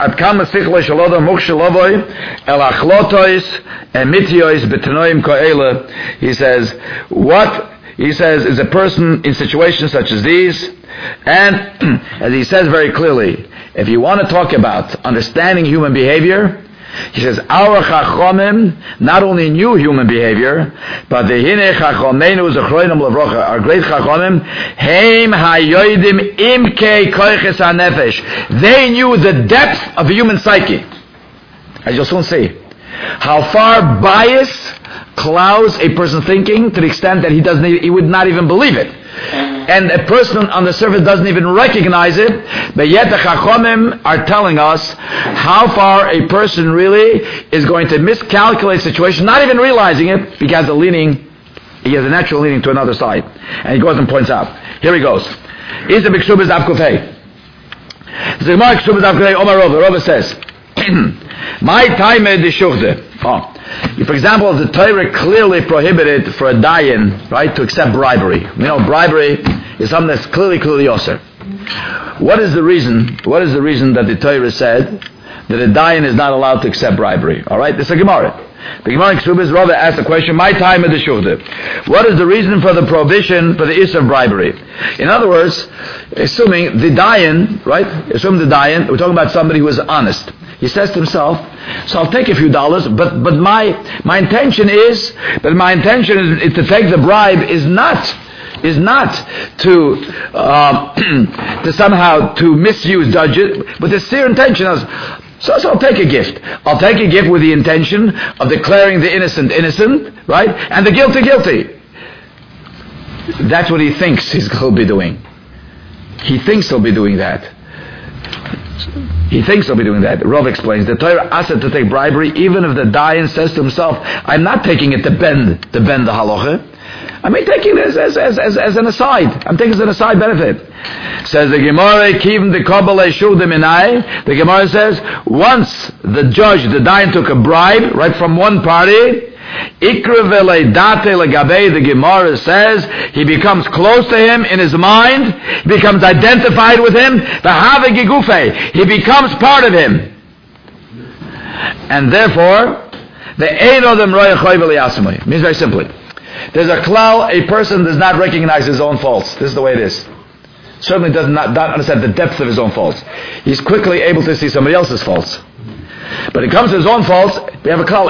he says, what he says is a person in situations such as these, and as he says very clearly, if you want to talk about understanding human behavior, he says, our Chachomim not only knew human behavior, but the Hine Chachomenu Zechroinam Levrocha, our great Chachomim, Heim Hayoidim Imkei Koiches HaNefesh. They knew the depth of the human psyche. As you'll soon see, how far bias clouds a person's thinking to the extent that he would not even believe it. And a person on the surface doesn't even recognize it, but yet the Chachomim are telling us how far a person really is going to miscalculate situation, not even realizing it, because he has a natural leaning to another side. And he goes and points out. Here he goes. Is the B'Ksubas Daf Kufay. The Gemara B'Ksubas Daf Kufay, Omar Rova says, my time is the shuchde. For example, the Torah clearly prohibited for a dayan, right, to accept bribery. Bribery is something that's clearly osur. What is the reason that the Torah said that a dayan is not allowed to accept bribery? All right, this is a Gemara. The Gemara Ksubis Rava asked the question, my time is the shuchde. What is the reason for the prohibition for the issue of bribery? In other words, assuming the dayan, right, we're talking about somebody who is honest. He says to himself, so I'll take a few dollars, but my intention is to take the bribe is not to somehow to misuse judges, but the sincere intention is, so I'll take a gift. I'll take a gift with the intention of declaring the innocent, right? And the guilty. That's what he thinks he'll be doing. He thinks he'll be doing that. Rav explains, the Torah asked to take bribery even if the dayan says to himself, I'm not taking it to bend the halacha. I may taking this as an aside. I'm taking it as an aside benefit. Says the Gemara, Kivim the Kabbalah Shudim Inai. The Gemara says, once the dayan took a bribe, right, from one party, the Gemara says he becomes close to him in his mind, he becomes identified with him, he becomes part of him, and therefore the means very simply, there's a klal, a person does not recognize his own faults. This is the way it is. Certainly does not understand the depth of his own faults. He's quickly able to see somebody else's faults. But when it comes to his own faults, we have a klal,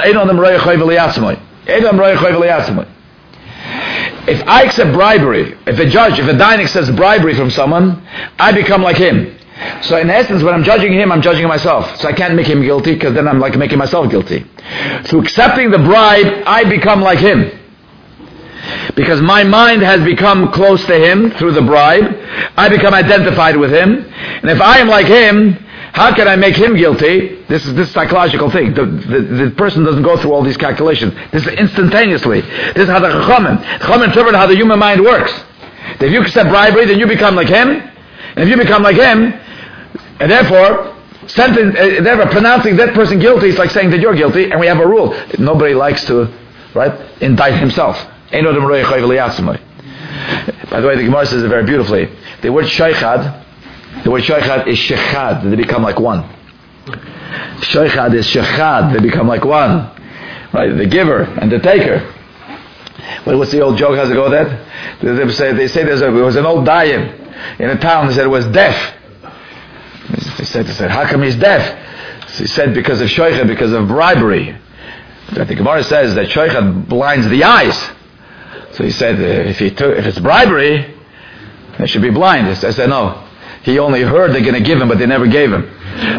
if I accept bribery, if a dayan accepts bribery from someone, I become like him. So in essence, when I'm judging him, I'm judging myself. So I can't make him guilty, because then I'm like making myself guilty. Through accepting the bribe, I become like him. Because my mind has become close to him through the bribe, I become identified with him. And if I am like him, how can I make him guilty? This is psychological thing. The person doesn't go through all these calculations. This is instantaneously. This is how the Chachamim interpret how the human mind works. That if you accept bribery, then you become like him. And if you become like him, and therefore pronouncing that person guilty is like saying that you're guilty. And we have a rule: nobody likes to, right, indict himself. By the way, the Gemara says it very beautifully. The word shaychad is shechad. They become like one. Shaychad is shechad. They become like one. Right? The giver and the taker. Well, what's the old joke? How's it go that? They say there was an old dayan in a town. They said it was deaf. They said, how come he's deaf? So he said because of shaychad, because of bribery. But the Gemara says that shaychad blinds the eyes. So he said, if it's bribery, they should be blind. I said, no. He only heard they're going to give him, but they never gave him.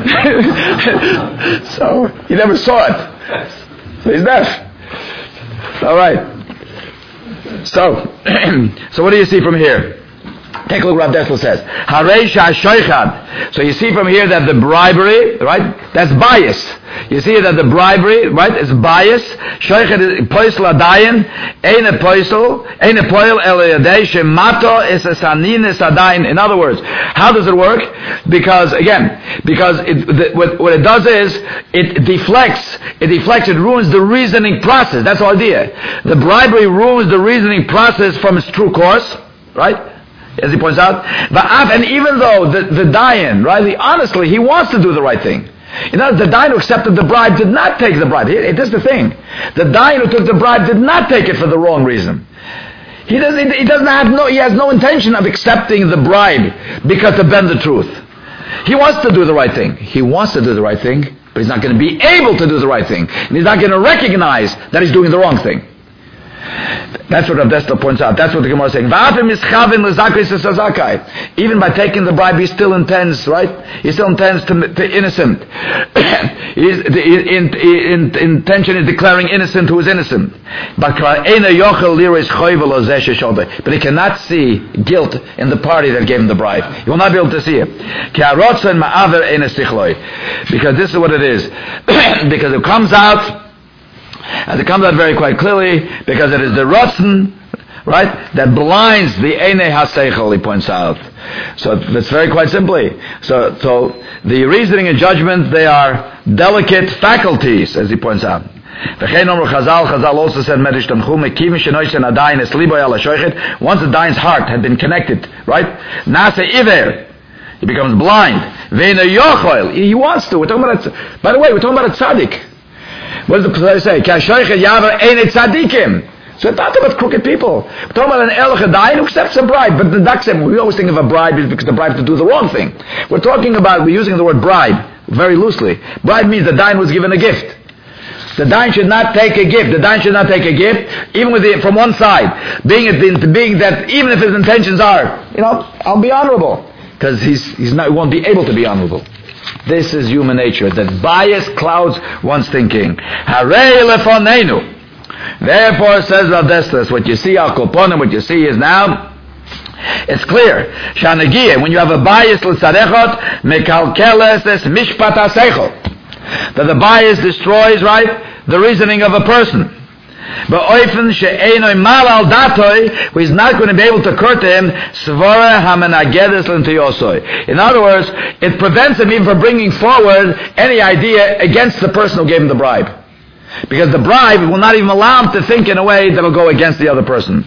So he never saw it. So he's deaf. All right. So what do you see from here? Take a look what Rav Dessler says. Hareisha shoichad. So you see from here that the bribery, right, that's bias. You see that the bribery, right, is bias. Shoichad is poisel adayin, ein a poisel, ein a poil el yadei shemato is a sanin is adayin. In other words, how does it work? Because what it does is it deflects, it ruins the reasoning process. That's the idea. The bribery ruins the reasoning process from its true course, right? As he points out, and even though the dayan, right, honestly, he wants to do the right thing. In other words, the dayan who accepted the bribe did not take the bribe. It is the thing. The dayan who took the bribe did not take it for the wrong reason. He has no intention of accepting the bribe because to bend the truth. He wants to do the right thing. But he's not going to be able to do the right thing. And he's not going to recognize that he's doing the wrong thing. That's what Rav Dessler points out. That's what the Gemara is saying. Even by taking the bribe, he still intends, right? He still intends to innocent. Intention is declaring innocent who is innocent. But he cannot see guilt in the party that gave him the bribe. He will not be able to see it. Because this is what it is. Because it comes out, as it comes out very quite clearly, because it is the rotzen, right, that blinds the einei haseichel, he points out. So that's very quite simply. So the reasoning and judgment, they are delicate faculties, as he points out. Chazal also said, once the dayan's heart had been connected, right, nase iver, he becomes blind. He wants to. We're talking about, by the way, we're talking about a tzaddik. What does the Psalm say? So we're talking about crooked people. We're talking about an El Chadayin who accepts a bribe. But the Daksem, we always think of a bribe because the bribe to do the wrong thing. We're using the word bribe very loosely. Bribe means the Dayan was given a gift. The Dayan should not take a gift. Even from one side. Being that even if his intentions are, I'll be honorable. Because he won't be able to be honorable. This is human nature, that bias clouds one's thinking. Harei lefonenu. Therefore, says Rav Dessler, what you see, al kolponim, what you see is now, it's clear. Shanagiyah, when you have a bias l'tzarechot, mekalkeles es mishpat haseichel. That the bias destroys, right, the reasoning of a person. But oifen she'enoi mal al datoi, who is not going to be able to occur to him, svara hamenagedes l'ntiyosoi. In other words, it prevents him even from bringing forward any idea against the person who gave him the bribe. Because the bribe will not even allow him to think in a way that will go against the other person.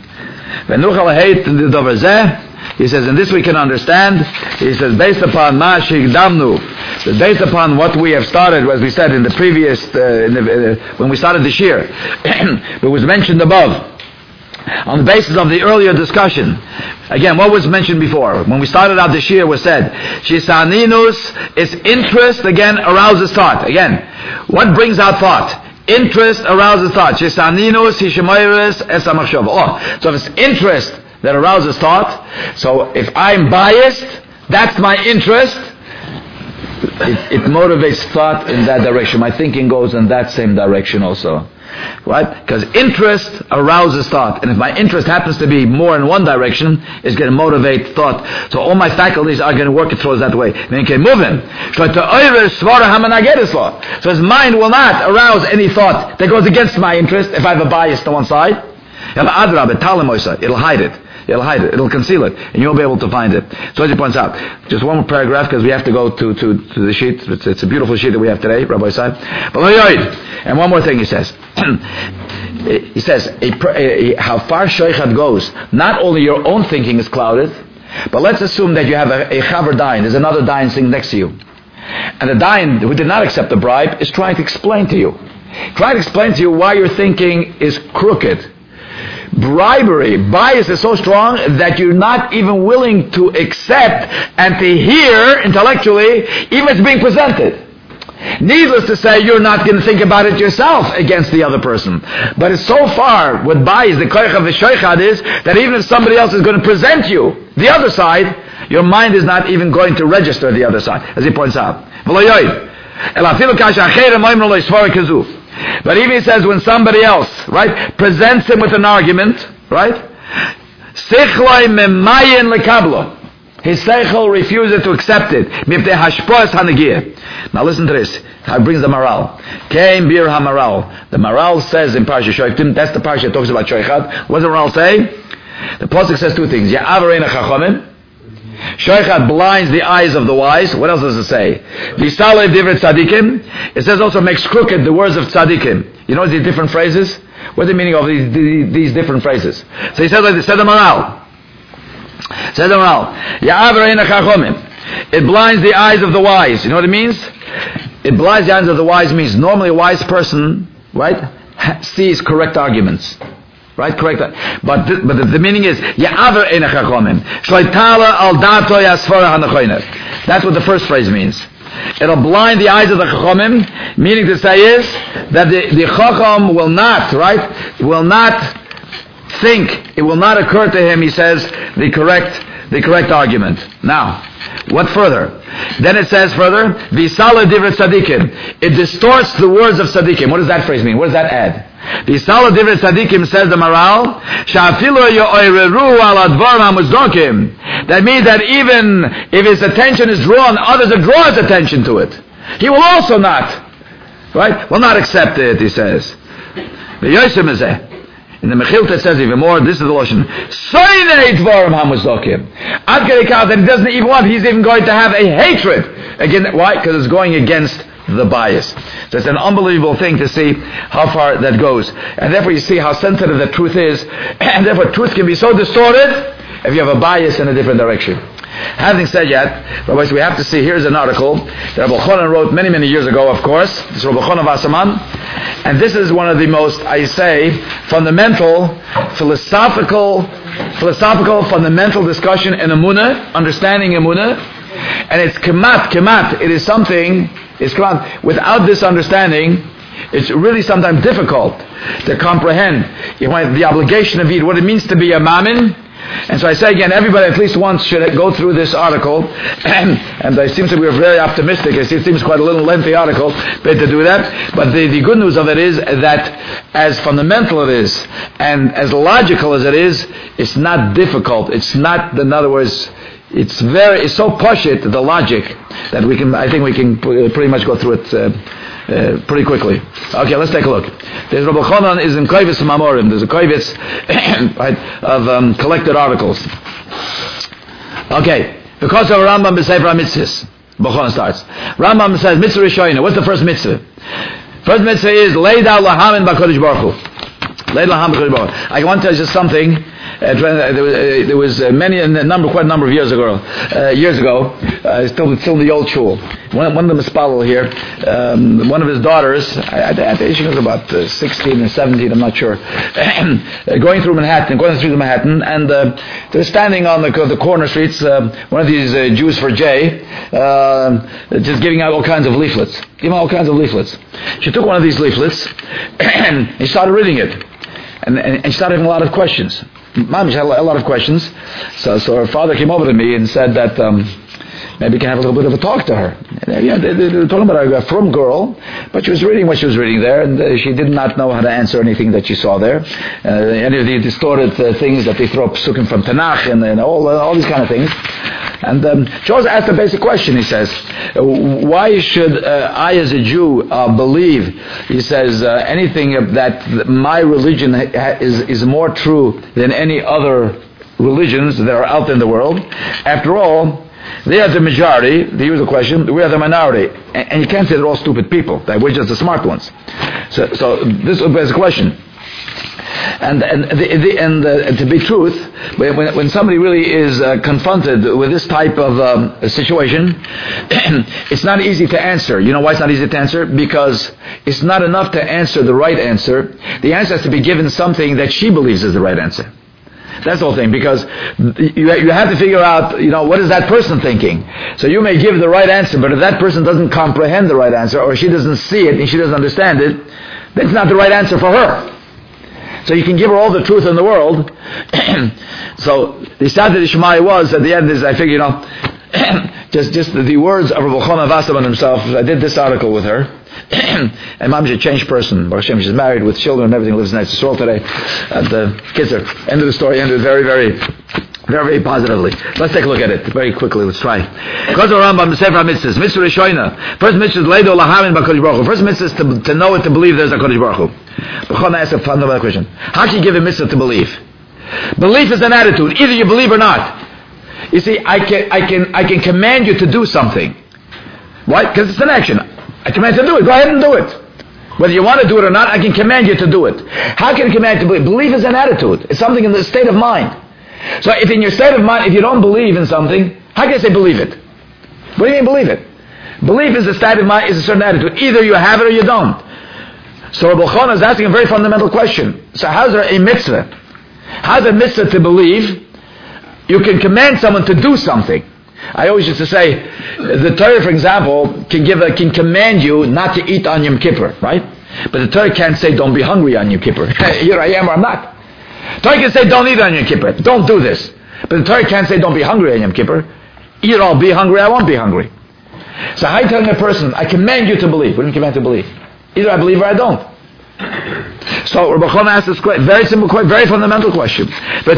He says, and this we can understand. He says, based upon based upon what we have started, as we said in the previous, when we started this year, it was mentioned above, on the basis of the earlier discussion. Again, what was mentioned before? When we started out this year, was said, Shisaninus, its interest, again, arouses thought. Again, what brings out thought? Interest arouses thought. Shisaninus, Hishemoiris, Esamachshov. So if it's interest that arouses thought, so if I'm biased, that's my interest, it motivates thought in that direction. My thinking goes in that same direction also. Right? Because interest arouses thought. And if my interest happens to be more in one direction, it's going to motivate thought. So all my faculties are going to work it towards that way. Then you can move him. So his mind will not arouse any thought that goes against my interest if I have a bias to one side. It'll hide it. It'll conceal it, and you'll be able to find it. So as he points out, just one more paragraph because we have to go to the sheet. It's a beautiful sheet that we have today, Rabbi Saib. And one more thing he says. He says how far sheichad goes. Not only your own thinking is clouded, but let's assume that you have a chaver dayan. There's another dayan sitting next to you, and the dayan who did not accept the bribe is trying to explain to you why your thinking is crooked. Bias is so strong that you're not even willing to accept and to hear intellectually, even if it's being presented. Needless to say, you're not going to think about it yourself against the other person. But it's so far, what bias, the koich of the sheichad is, that even if somebody else is going to present you the other side, your mind is not even going to register the other side, as he points out. But even he says when somebody else, right, presents him with an argument, right, Sichloi memayin lekablo. His seichel refuses to accept it. Now listen to this. How it brings the moral. Came bir hamaral. The moral says in Parsha Shoiftim, that's the Parsha that talks about Shoichat. What does the moral say? The pasuk says two things. Ya'averein chachomim. Shoichat blinds the eyes of the wise. What else does it say? V'salev divret tzadikim. It says also makes crooked the words of tzadikim. You know these different phrases? What's the meaning of these different phrases? So he says like this, says the moral. Says the moral. It blinds the eyes of the wise. You know what it means? It blinds the eyes of the wise means normally a wise person, right, sees correct arguments. Right? Correct. But the meaning is that's what the first phrase means. It'll blind the eyes of the chachomim, meaning to say is that the chacham will not think, it will not occur to him, he says, the correct argument. Now, what further? Then it says further, V'sala divret tzadikim. It distorts the words of tzadikim. What does that phrase mean? What does that add? V'sala divret tzadikim, says the moral, Sha'afilo yo'oireru al advar ha'muzdokim. That means that even if his attention is drawn, others will draw his attention to it. He will also not, right? Will not accept it, he says. V'yosim ezeh. In the Mechilta it says even more, this is the Lashon. Soinei dvarim hamuzdokim. Ad kedei kach that he doesn't even want, he's even going to have a hatred. Again, why? Because it's going against the bias. So it's an unbelievable thing to see how far that goes. And therefore you see how sensitive the truth is. And therefore truth can be so distorted if you have a bias in a different direction. Having said that, Rabbi, we have to see, here's an article that Rabbi Chonan wrote many, many years ago, of course. It's Rabbi Chonan Wasserman. And this is one of the most, I say, fundamental, philosophical, fundamental discussion in Emunah, understanding Emunah. And it's kemat. It is something, it's kemat. Without this understanding, it's really sometimes difficult to comprehend the obligation of Eid, what it means to be a mamin. And so I say again, everybody at least once should go through this article, and it seems that we are very optimistic. It seems quite a little lengthy article, but to do that. But the good news of it is that as fundamental it is, and as logical as it is, it's not difficult. It's not, in other words, it's so pashit, the logic, that I think we can pretty much go through it pretty quickly. Okay, let's take a look. There's Rabbi Chonan is in Kovetz Mamorim. There's a Kovetz right, of collected articles. Okay, because of Rambam b'Sefer HaMitzvos, Rabbi Chonan starts. Rambam says mitzvah Rishoyna. What's the first mitzvah? First mitzvah is leida lahamin b'Kodesh Baruch Hu. Leida lahamin b'Kodesh Baruch Hu. I want to tell you just something. There was quite a number of years ago, still in the old shul. One of the mispalel here, one of his daughters, I think she was about 16 or 17, I'm not sure, going through the streets of Manhattan, and they're standing on the corner streets, one of these Jews for Jay, just giving out all kinds of leaflets. She took one of these leaflets, and she started reading it, and she started having a lot of questions. Mom, she had a lot of questions. So her father came over to me and said that maybe we can have a little bit of a talk to her. They were talking about a frum girl, but she was reading what she was reading there, and she did not know how to answer anything that she saw there. Any of the distorted things that they throw up psukim from Tanakh and all these kind of things. And she also asked a basic question. He says, why should I as a Jew believe, he says, anything that my religion is more true than any other religions that are out in the world? After all, they are the majority, to use the question, we are the minority. And you can't say they're all stupid people, that we're just the smart ones. So this is a question. And to be truth, when somebody really is confronted with this type of situation, it's not easy to answer. You know why it's not easy to answer? Because it's not enough to answer the right answer. The answer has to be given something that she believes is the right answer. That's the whole thing, because you have to figure out, what is that person thinking? So you may give the right answer, but if that person doesn't comprehend the right answer, or she doesn't see it and she doesn't understand it, then it's not the right answer for her. So you can give her all the truth in the world. So the Siyata D'Shmaya was, at the end, I figured, just the words of Rabbi Chana Wasserman himself. I did this article with her. And Mom is a changed person. Baruch Hashem, she's married with children and everything, lives in Eretz Yisrael today. And the kids are, end of the story, ended very, very, very, very positively. Let's take a look at it very quickly. Let's try. First mitzvah is leido lahamin b'Kodesh Baruch Hu. First mitzvah is to know and to believe there's a Kodesh Baruch Hu. B'chona asks a fundamental question. How can you give a mitzvah to believe? Belief is an attitude. Either you believe or not. You see, I can command you to do something. Why? Because it's an action. I command you to do it. Go ahead and do it. Whether you want to do it or not, I can command you to do it. How can I command you to believe? Belief is an attitude. It's something in the state of mind. So if in your state of mind, if you don't believe in something, how can I say believe it? What do you mean believe it? Belief is a state of mind, is a certain attitude. Either you have it or you don't. So Rabbi Chana is asking a very fundamental question. So how's there a mitzvah? How's a mitzvah to believe? You can command someone to do something. I always used to say, the Torah, for example, can command you not to eat on Yom Kippur, right? But the Torah can't say don't be hungry on Yom Kippur. Here I am or I'm not. Torah can say don't eat on Yom Kippur. Don't do this. But the Torah can't say don't be hungry on Yom Kippur. Either I'll be hungry or I won't be hungry. So how are you telling a person, I command you to believe? What do you command to believe? Either I believe or I don't. So Rabbi Chana asked this very simple, very fundamental question.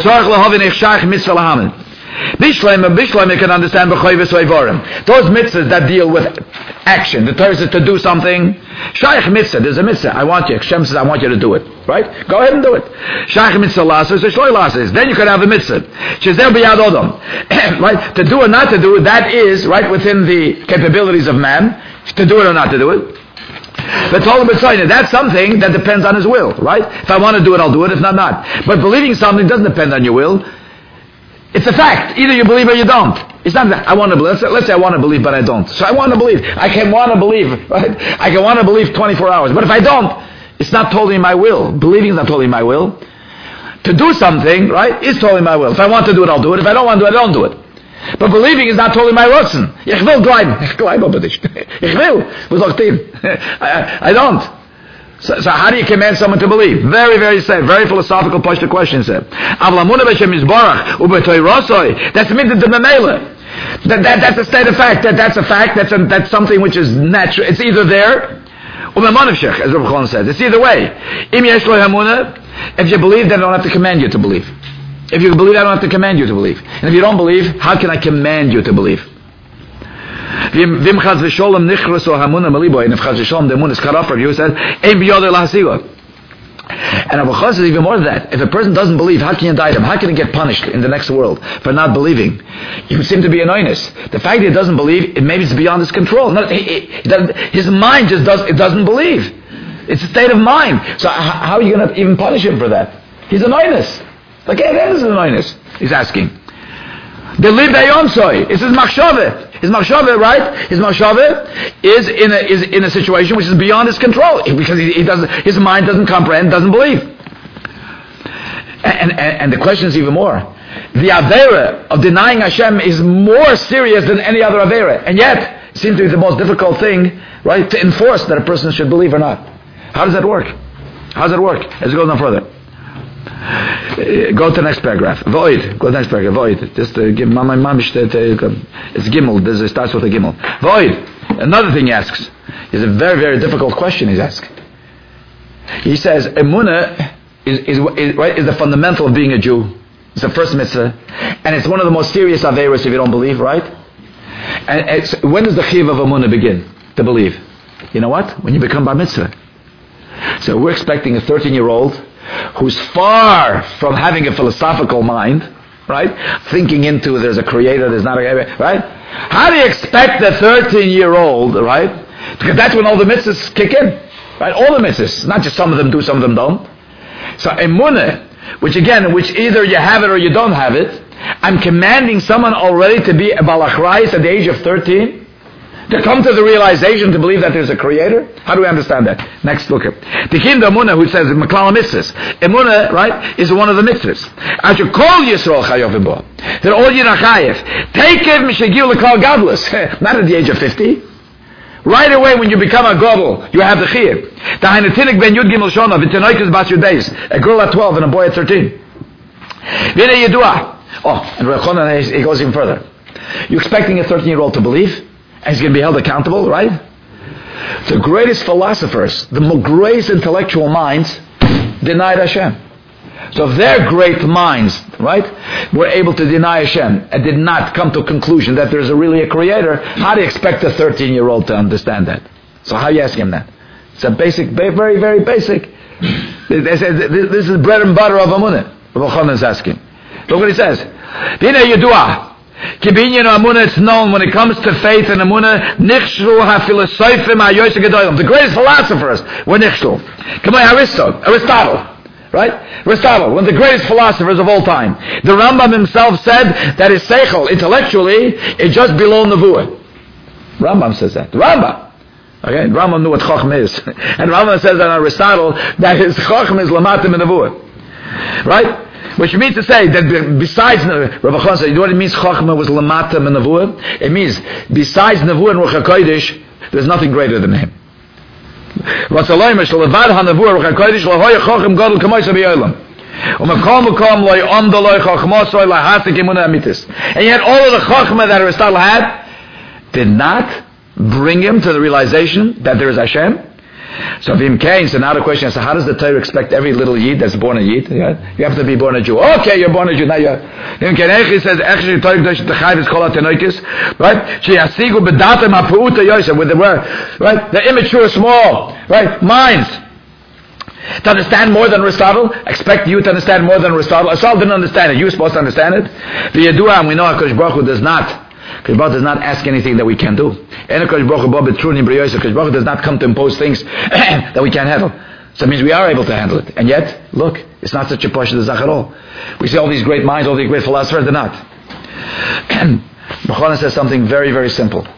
Bishleim can understand those mitzvahs that deal with action. The Torah says to do something. Shaykh mitzvah, there's a mitzvah. I want you. Hashem says I want you to do it. Right? Go ahead and do it. Shaykh mitzvah lasses or shloi lasses. Then you can have a mitzvah. Shezer b'yad odom. Right? To do or not to do it, that is right within the capabilities of man. To do it or not to do it. But that's something that depends on his will. Right? If I want to do it, I'll do it. If not, not. But believing something doesn't depend on your will. It's a fact. Either you believe or you don't. It's not that I want to believe. Let's say I want to believe, but I don't. So I want to believe. I can want to believe, right? I can want to believe 24 hours. But if I don't, it's not totally in my will. Believing is not totally in my will. To do something, right, is totally in my will. If I want to do it, I'll do it. If I don't want to do it, I don't do it. But believing is not totally my rotzen. Ich will bleiben. Ich bleibe aber nicht. Ich will. I don't. So how do you command someone to believe? Very, very safe, very philosophical question. That's the mitzvah to memela. That's a state of fact. That's a fact. That's something which is natural. It's either there, or memanavshech, as Rabbi Chana says. It's either way. If you believe, then I don't have to command you to believe. If you believe, I don't have to command you to believe. And if you don't believe, how can I command you to believe? And if chaz v'sholem the emun is cut off from you, said, ein b'yoder lahasigo. And Abu Chaz is even more than that. If a person doesn't believe, how can you indict him? How can he get punished in the next world for not believing? You seem to be an onus. The fact that he doesn't believe, maybe it's beyond his control. His mind just doesn't believe. It's a state of mind. So how are you going to even punish him for that? He's an onus. Like, hey, that is an onus. He's asking. The live dayomsoi. It's his machshava. His machshava, right? His machshava is in a situation which is beyond his control because he doesn't. His mind doesn't comprehend, doesn't believe. And the question is even more. The avera of denying Hashem is more serious than any other avera, and yet it seems to be the most difficult thing, right, to enforce that a person should believe or not. How does that work? How does that work? As it goes on further. Go to the next paragraph. Void. Go to the next paragraph. Void. Just give my it's Gimel. It starts with a Gimel. Void. Another thing he asks. It's a very, very difficult question he's asking. He says, Emunah is the fundamental of being a Jew. It's the first mitzvah. And it's one of the most serious averos if you don't believe, right? And when does the chiv of Emunah begin? To believe. You know what? When you become bar mitzvah. So we're expecting a 13-year-old who's far from having a philosophical mind, right? Thinking into there's a creator, there's not a creator, right? How do you expect the 13-year-old, right? Because that's when all the mitzvahs kick in, right? All the mitzvahs, not just some of them do, some of them don't. So emunah, which either you have it or you don't have it, I'm commanding someone already to be a balachrayis at the age of 13, to come to the realization to believe that there's a creator. How do we understand that? Next, look at the Kind Emunah, who says Maklal mitzvahs. Emunah, right, is one of the mitzvahs. I should call Yisrael Chayov Bo. They're all Yinachayev. Take it, Mishagiu L'Kal Gadlus. Not at the age of 50. Right away, when you become a Godel, you have the Chiyuv. The Hainatinik Ben Yud Gimel Shona, V'Tenoikes Bas Yudeis. A girl at 12 and a boy at 13. V'nei Yedua. Oh, and Rechona, he goes even further. You're expecting a 13-year-old to believe? And he's going to be held accountable, right? The greatest philosophers, the greatest intellectual minds, denied Hashem. So if their great minds, right, were able to deny Hashem and did not come to a conclusion that there's really a creator, how do you expect a 13-year-old to understand that? So how you ask him that? It's a basic, very, very basic. They said, this is bread and butter of Amunah. Rabbi Chanan is asking. Look what he says. Bina Yedua. Kibinyan Amunah, it's known when it comes to faith and Amunah, Nichshru ha-philosophim ha-yoyse gedolim. The greatest philosophers were Nichshru. Kamei Aristotle. Right? Aristotle, one of the greatest philosophers of all time. The Rambam himself said that his seichel, intellectually, is just below Nevuah. Rambam says that. The Rambam. Okay, Rambam knew what Chochm is. And Rambam says on Aristotle that his Chochm is Lamatim and Nevuah. Right? Which means to say that besides, Rabbi Chon said, you know what it means Chochm was Lamatim and Nevuah? It means besides Nevuah and Ruach HaKodesh, there's nothing greater than him. And yet all of the Chachma that Aristotle had did not bring him to the realization that there is Hashem. So now the question is, how does the Torah expect every little Yid that's born a Yid? Yeah? You have to be born a Jew. Okay, you're born a Jew. Now you're... He says, actually, right? With the word, right? The immature, small, right? Minds. To understand more than Aristotle, expect you to understand more than Aristotle. Aristotle didn't understand it. You're supposed to understand it. The Yeduah, we know HaKadosh Baruch Hu does not. HaKadosh Baruch Hu does not ask anything that we can't do. And HaKadosh Baruch Hu does not come to impose things that we can't handle. So it means we are able to handle it. And yet, look, it's not such a portion of the Zach at all. We see all these great minds, all these great philosophers, they're not. And Bechana says something very, very simple.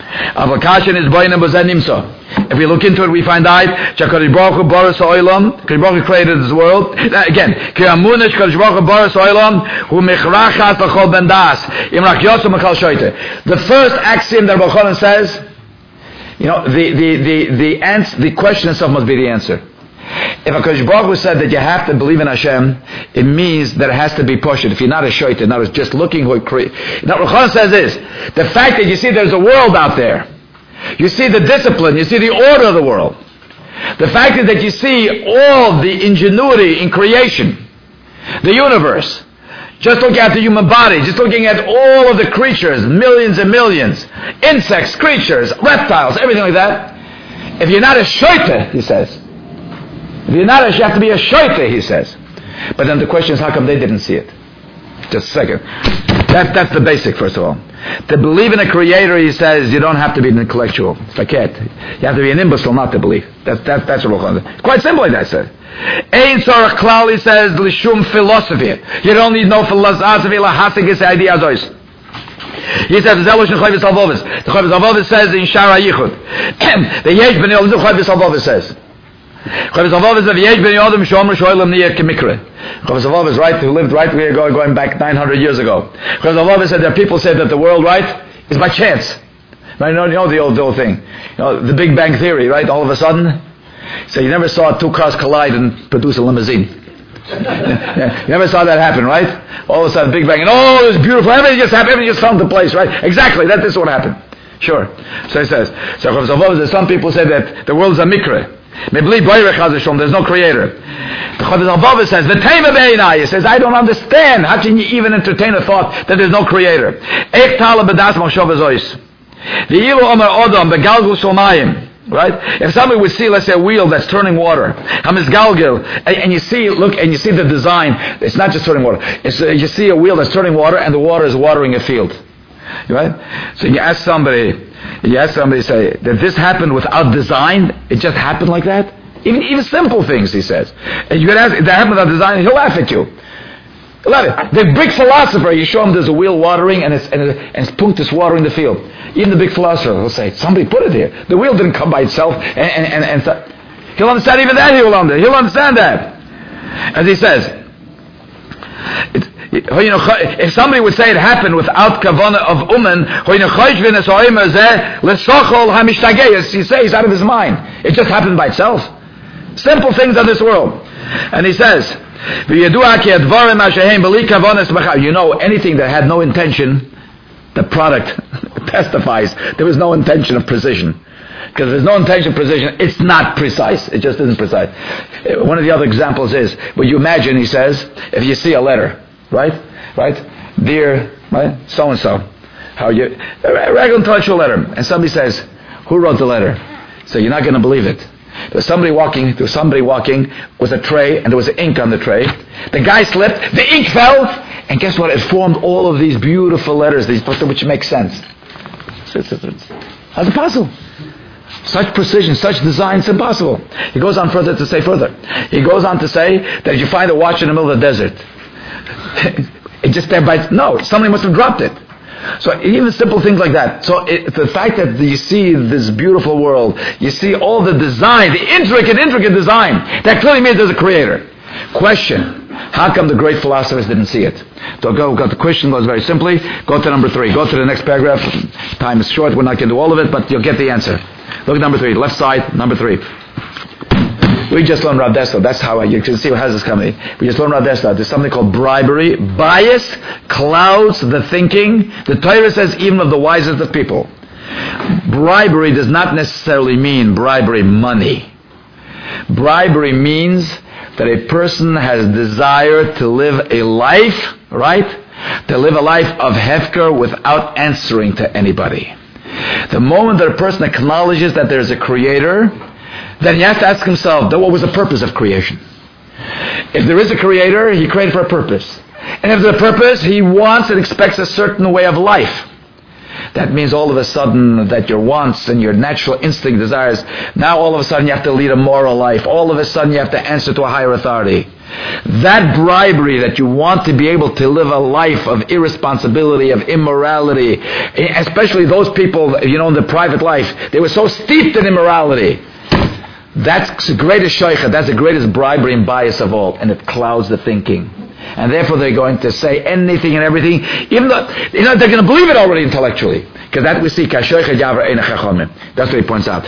If we look into it, we find out HaKadosh Baruch Hu baras ha'olam. HaKadosh Baruch Hu created this world. Again, HaKadosh Baruch Hu baras ha'olam hu michrachas l'chol ben das im rak yosem l'chol shoyte. The first axiom that Bechana says, you know, the question itself must be the answer. If HaKadosh Baruch Hu said that you have to believe in Hashem, it means that it has to be pushed. If you're not a shoyte, not just looking who created. Now, Bechana says is the fact that you see there's a world out there. You see the discipline, you see the order of the world. The fact is that you see all the ingenuity in creation, the universe. Just looking at the human body, just looking at all of the creatures, millions and millions, insects, creatures, reptiles, everything like that. If you're not a shoyte, he says. If you're not you have to be a shoyte, he says. But then the question is, how come they didn't see it? Just a second. That's the basic, first of all. To believe in a creator, he says, you don't have to be an intellectual. Faket. You have to be an imbecile not to believe. That's what quite simple, like that said. Ein Sorach Klal, he says, Lishum philosophy. You don't need no philosophy, lahasik is the idea of he says, the Chayvis Alvovis. The Chayvis Alvovis says in Shara Yichud. The Yesh Ben Yodom, the Chayvis Alvovis says. Chavis Avav is Yesh Ben Yodom Shomer Shoylam Niyeh Kemikre. Chavis Avav is right, who lived right here going back 900 years ago. Chavis Avav said that people say that the world, right, is by chance. Right? You know the old thing. You know, the Big Bang Theory, right? All of a sudden. So you never saw two cars collide and produce a limousine. You never saw that happen, right? All of a sudden, Big Bang, and oh, it was beautiful. Everything just happened. Everything just fell into place, right? Exactly. This is what happened. Sure. So he says. So Chavis Avav says some people say that the world is a mikre. There's no creator. The Chavis Alvav says, he says, I don't understand. How can you even entertain a thought that there's no creator? Right? If somebody would see, let's say, a wheel that's turning water, and you see the design, it's not just turning water. You see a wheel that's turning water, and the water is watering a field. Right? So you ask somebody, say, did this happen without design? It just happened like that? Even simple things, he says. And you can ask, if that happened without design, he'll laugh at you. He'll laugh at you. The big philosopher, you show him there's a wheel watering, and it's punktus watering the field. Even the big philosopher will say, somebody put it here. The wheel didn't come by itself, and he'll understand even that, he'll understand that. As he says, if somebody would say it happened without kavana of uman, he says he's out of his mind. It just happened by itself. Simple things of this world. And he says, anything that had no intention the product testifies there was no intention of precision. Because there's no intention of precision, it's not precise. It just isn't precise. One of the other examples is, well, you imagine, he says, if you see a letter, right? Dear, right? So-and-so, how are you? A regular intellectual letter. And somebody says, who wrote the letter? So you're not going to believe it. There was somebody walking with a tray, and there was ink on the tray. The guy slipped, the ink fell, and guess what? It formed all of these beautiful letters, which make sense. How's it possible? Such precision, such design, it's impossible. He goes on further to say He goes on to say that if you find a watch in the middle of the desert, it just there by, no, somebody must have dropped it. So even simple things like that. So the fact that you see this beautiful world, you see all the design, the intricate design, that clearly means there's a creator. Question: how come the great philosophers didn't see it? So the question goes very simply. Go to number 3. Go to the next paragraph. Time is short. We're not going to do all of it, but you'll get the answer. Look at number 3. Left side, number 3. We just learned Rav Dessler. That's how you can see how this coming. We just learned Rav Dessler. There's something called bribery. Bias clouds the thinking. The Torah says even of the wisest of people. Bribery does not necessarily mean bribery money. Bribery means that a person has desire to live a life, right? To live a life of hefker without answering to anybody. The moment that a person acknowledges that there's a creator, then he has to ask himself, what was the purpose of creation? If there is a creator, he created for a purpose. And if there's a purpose, he wants and expects a certain way of life. That means all of a sudden that your wants and your natural instinct desires, now all of a sudden you have to lead a moral life. All of a sudden you have to answer to a higher authority. That bribery that you want to be able to live a life of irresponsibility, of immorality, especially those people, in the private life, they were so steeped in immorality. That's the greatest shaycha, that's the greatest bribery and bias of all, and it clouds the thinking. And therefore they're going to say anything and everything, even though they're going to believe it already intellectually. Because that we see, that's what he points out.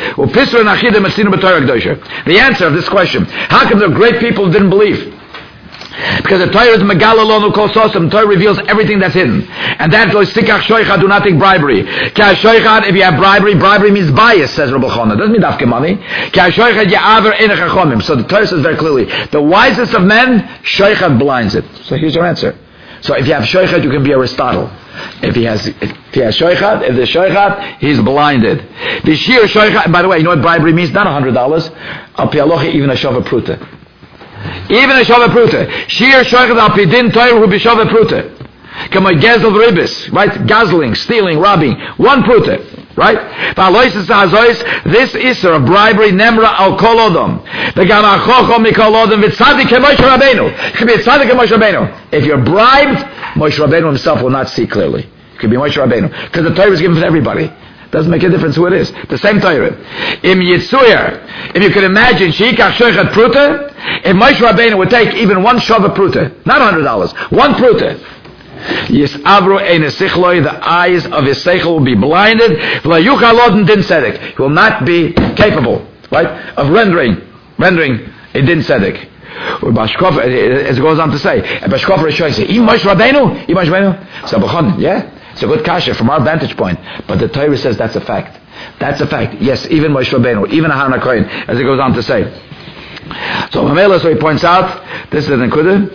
The answer of this question, how come the great people didn't believe? Because the Torah is Megalalonu Kol Sosam. The Torah reveals everything that's hidden. And that's why Sikach Shoichad, do not take bribery. If you have bribery means bias, says Rabbi Chana. It doesn't mean dafke money. So the Torah says very clearly, the wisest of men, Shoichad blinds it. So here's your answer. So if you have Shoichad, you can be Aristotle. If he has Shoichad, if there's Shoichad, he's blinded. The sheer Shoichad, by the way, you know what bribery means? Not $100. Al Pi Halacha, even a Shava Pruta. Even a Shava Pruta. Shir Shoichad al Pidin Torah hu b'Shava Pruta. Come on, Gezel Ribis, right? Guzzling, stealing, robbing. 1 Pruta, right? This Isser of bribery, Nemra al Kol Odom. V'gam achochom mikol Odom v'tzadik Moshe Rabbeinu. It could be a tzadik Moshe Rabbeinu. If you're bribed, Moshe Rabbeinu himself will not see clearly. It could be Moshe Rabbeinu. Because the Torah is given to everybody. Doesn't make a difference who it is. The same Torah. Im Yitzuyer, if you could imagine, Sheikach Shoichat Pruta, if Moshe Rabbeinu would take even 1 Shava Pruta, not $100, 1 Pruta, Yisavru Einesichloi, the eyes of his seichel will be blinded, V'layuchalodin din tzedek, he will not be capable, right, of rendering a din tzedek. As it goes on to say, Bashkofer Rishoy say, Moshe Rabbeinu, so yeah. It's a good kasha from our vantage point. But the Torah says that's a fact. That's a fact. Yes, even Moshe Rabbeinu, even Aharon HaKohen, as it goes on to say. So Mamela, so he points out, this is the Nekudah.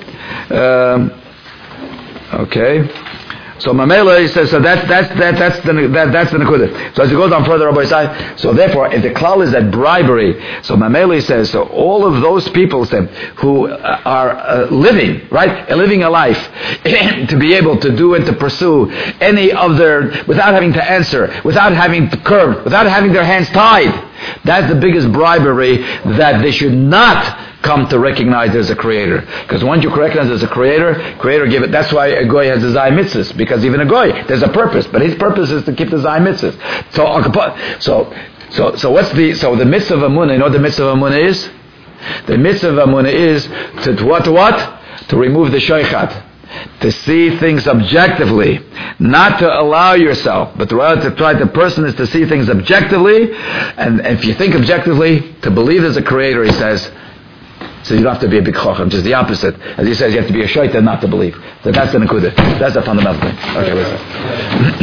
Okay. So Mamela, he says, so that's the Nekudah. So as he goes on further, Rabbi Isai, so therefore, if the klal is that bribery, so Mamela says, so all of those people who are living a life, to be able to do and to pursue any of their, without having to answer, without having to curb, without having their hands tied, that's the biggest bribery that they should not come to recognize there's a creator. Because once you recognize there's a creator give it. That's why a goy has the Zay mitzvahs. Because even a goy, there's a purpose, but his purpose is to keep the Zay mitzvahs. So what's the mitzvah of Amunah? You know what the mitzvah of Amunah is? The mitzvah of Amunah is to what? To remove the shoichat. To see things objectively, not to allow yourself, but rather to try. The person is to see things objectively, and if you think objectively, to believe there's a creator. He says. So you don't have to be a big chacham, just the opposite. As he says, you have to be a shaitan not to believe. So that's the nekudah. That's the fundamental thing. Okay, listen.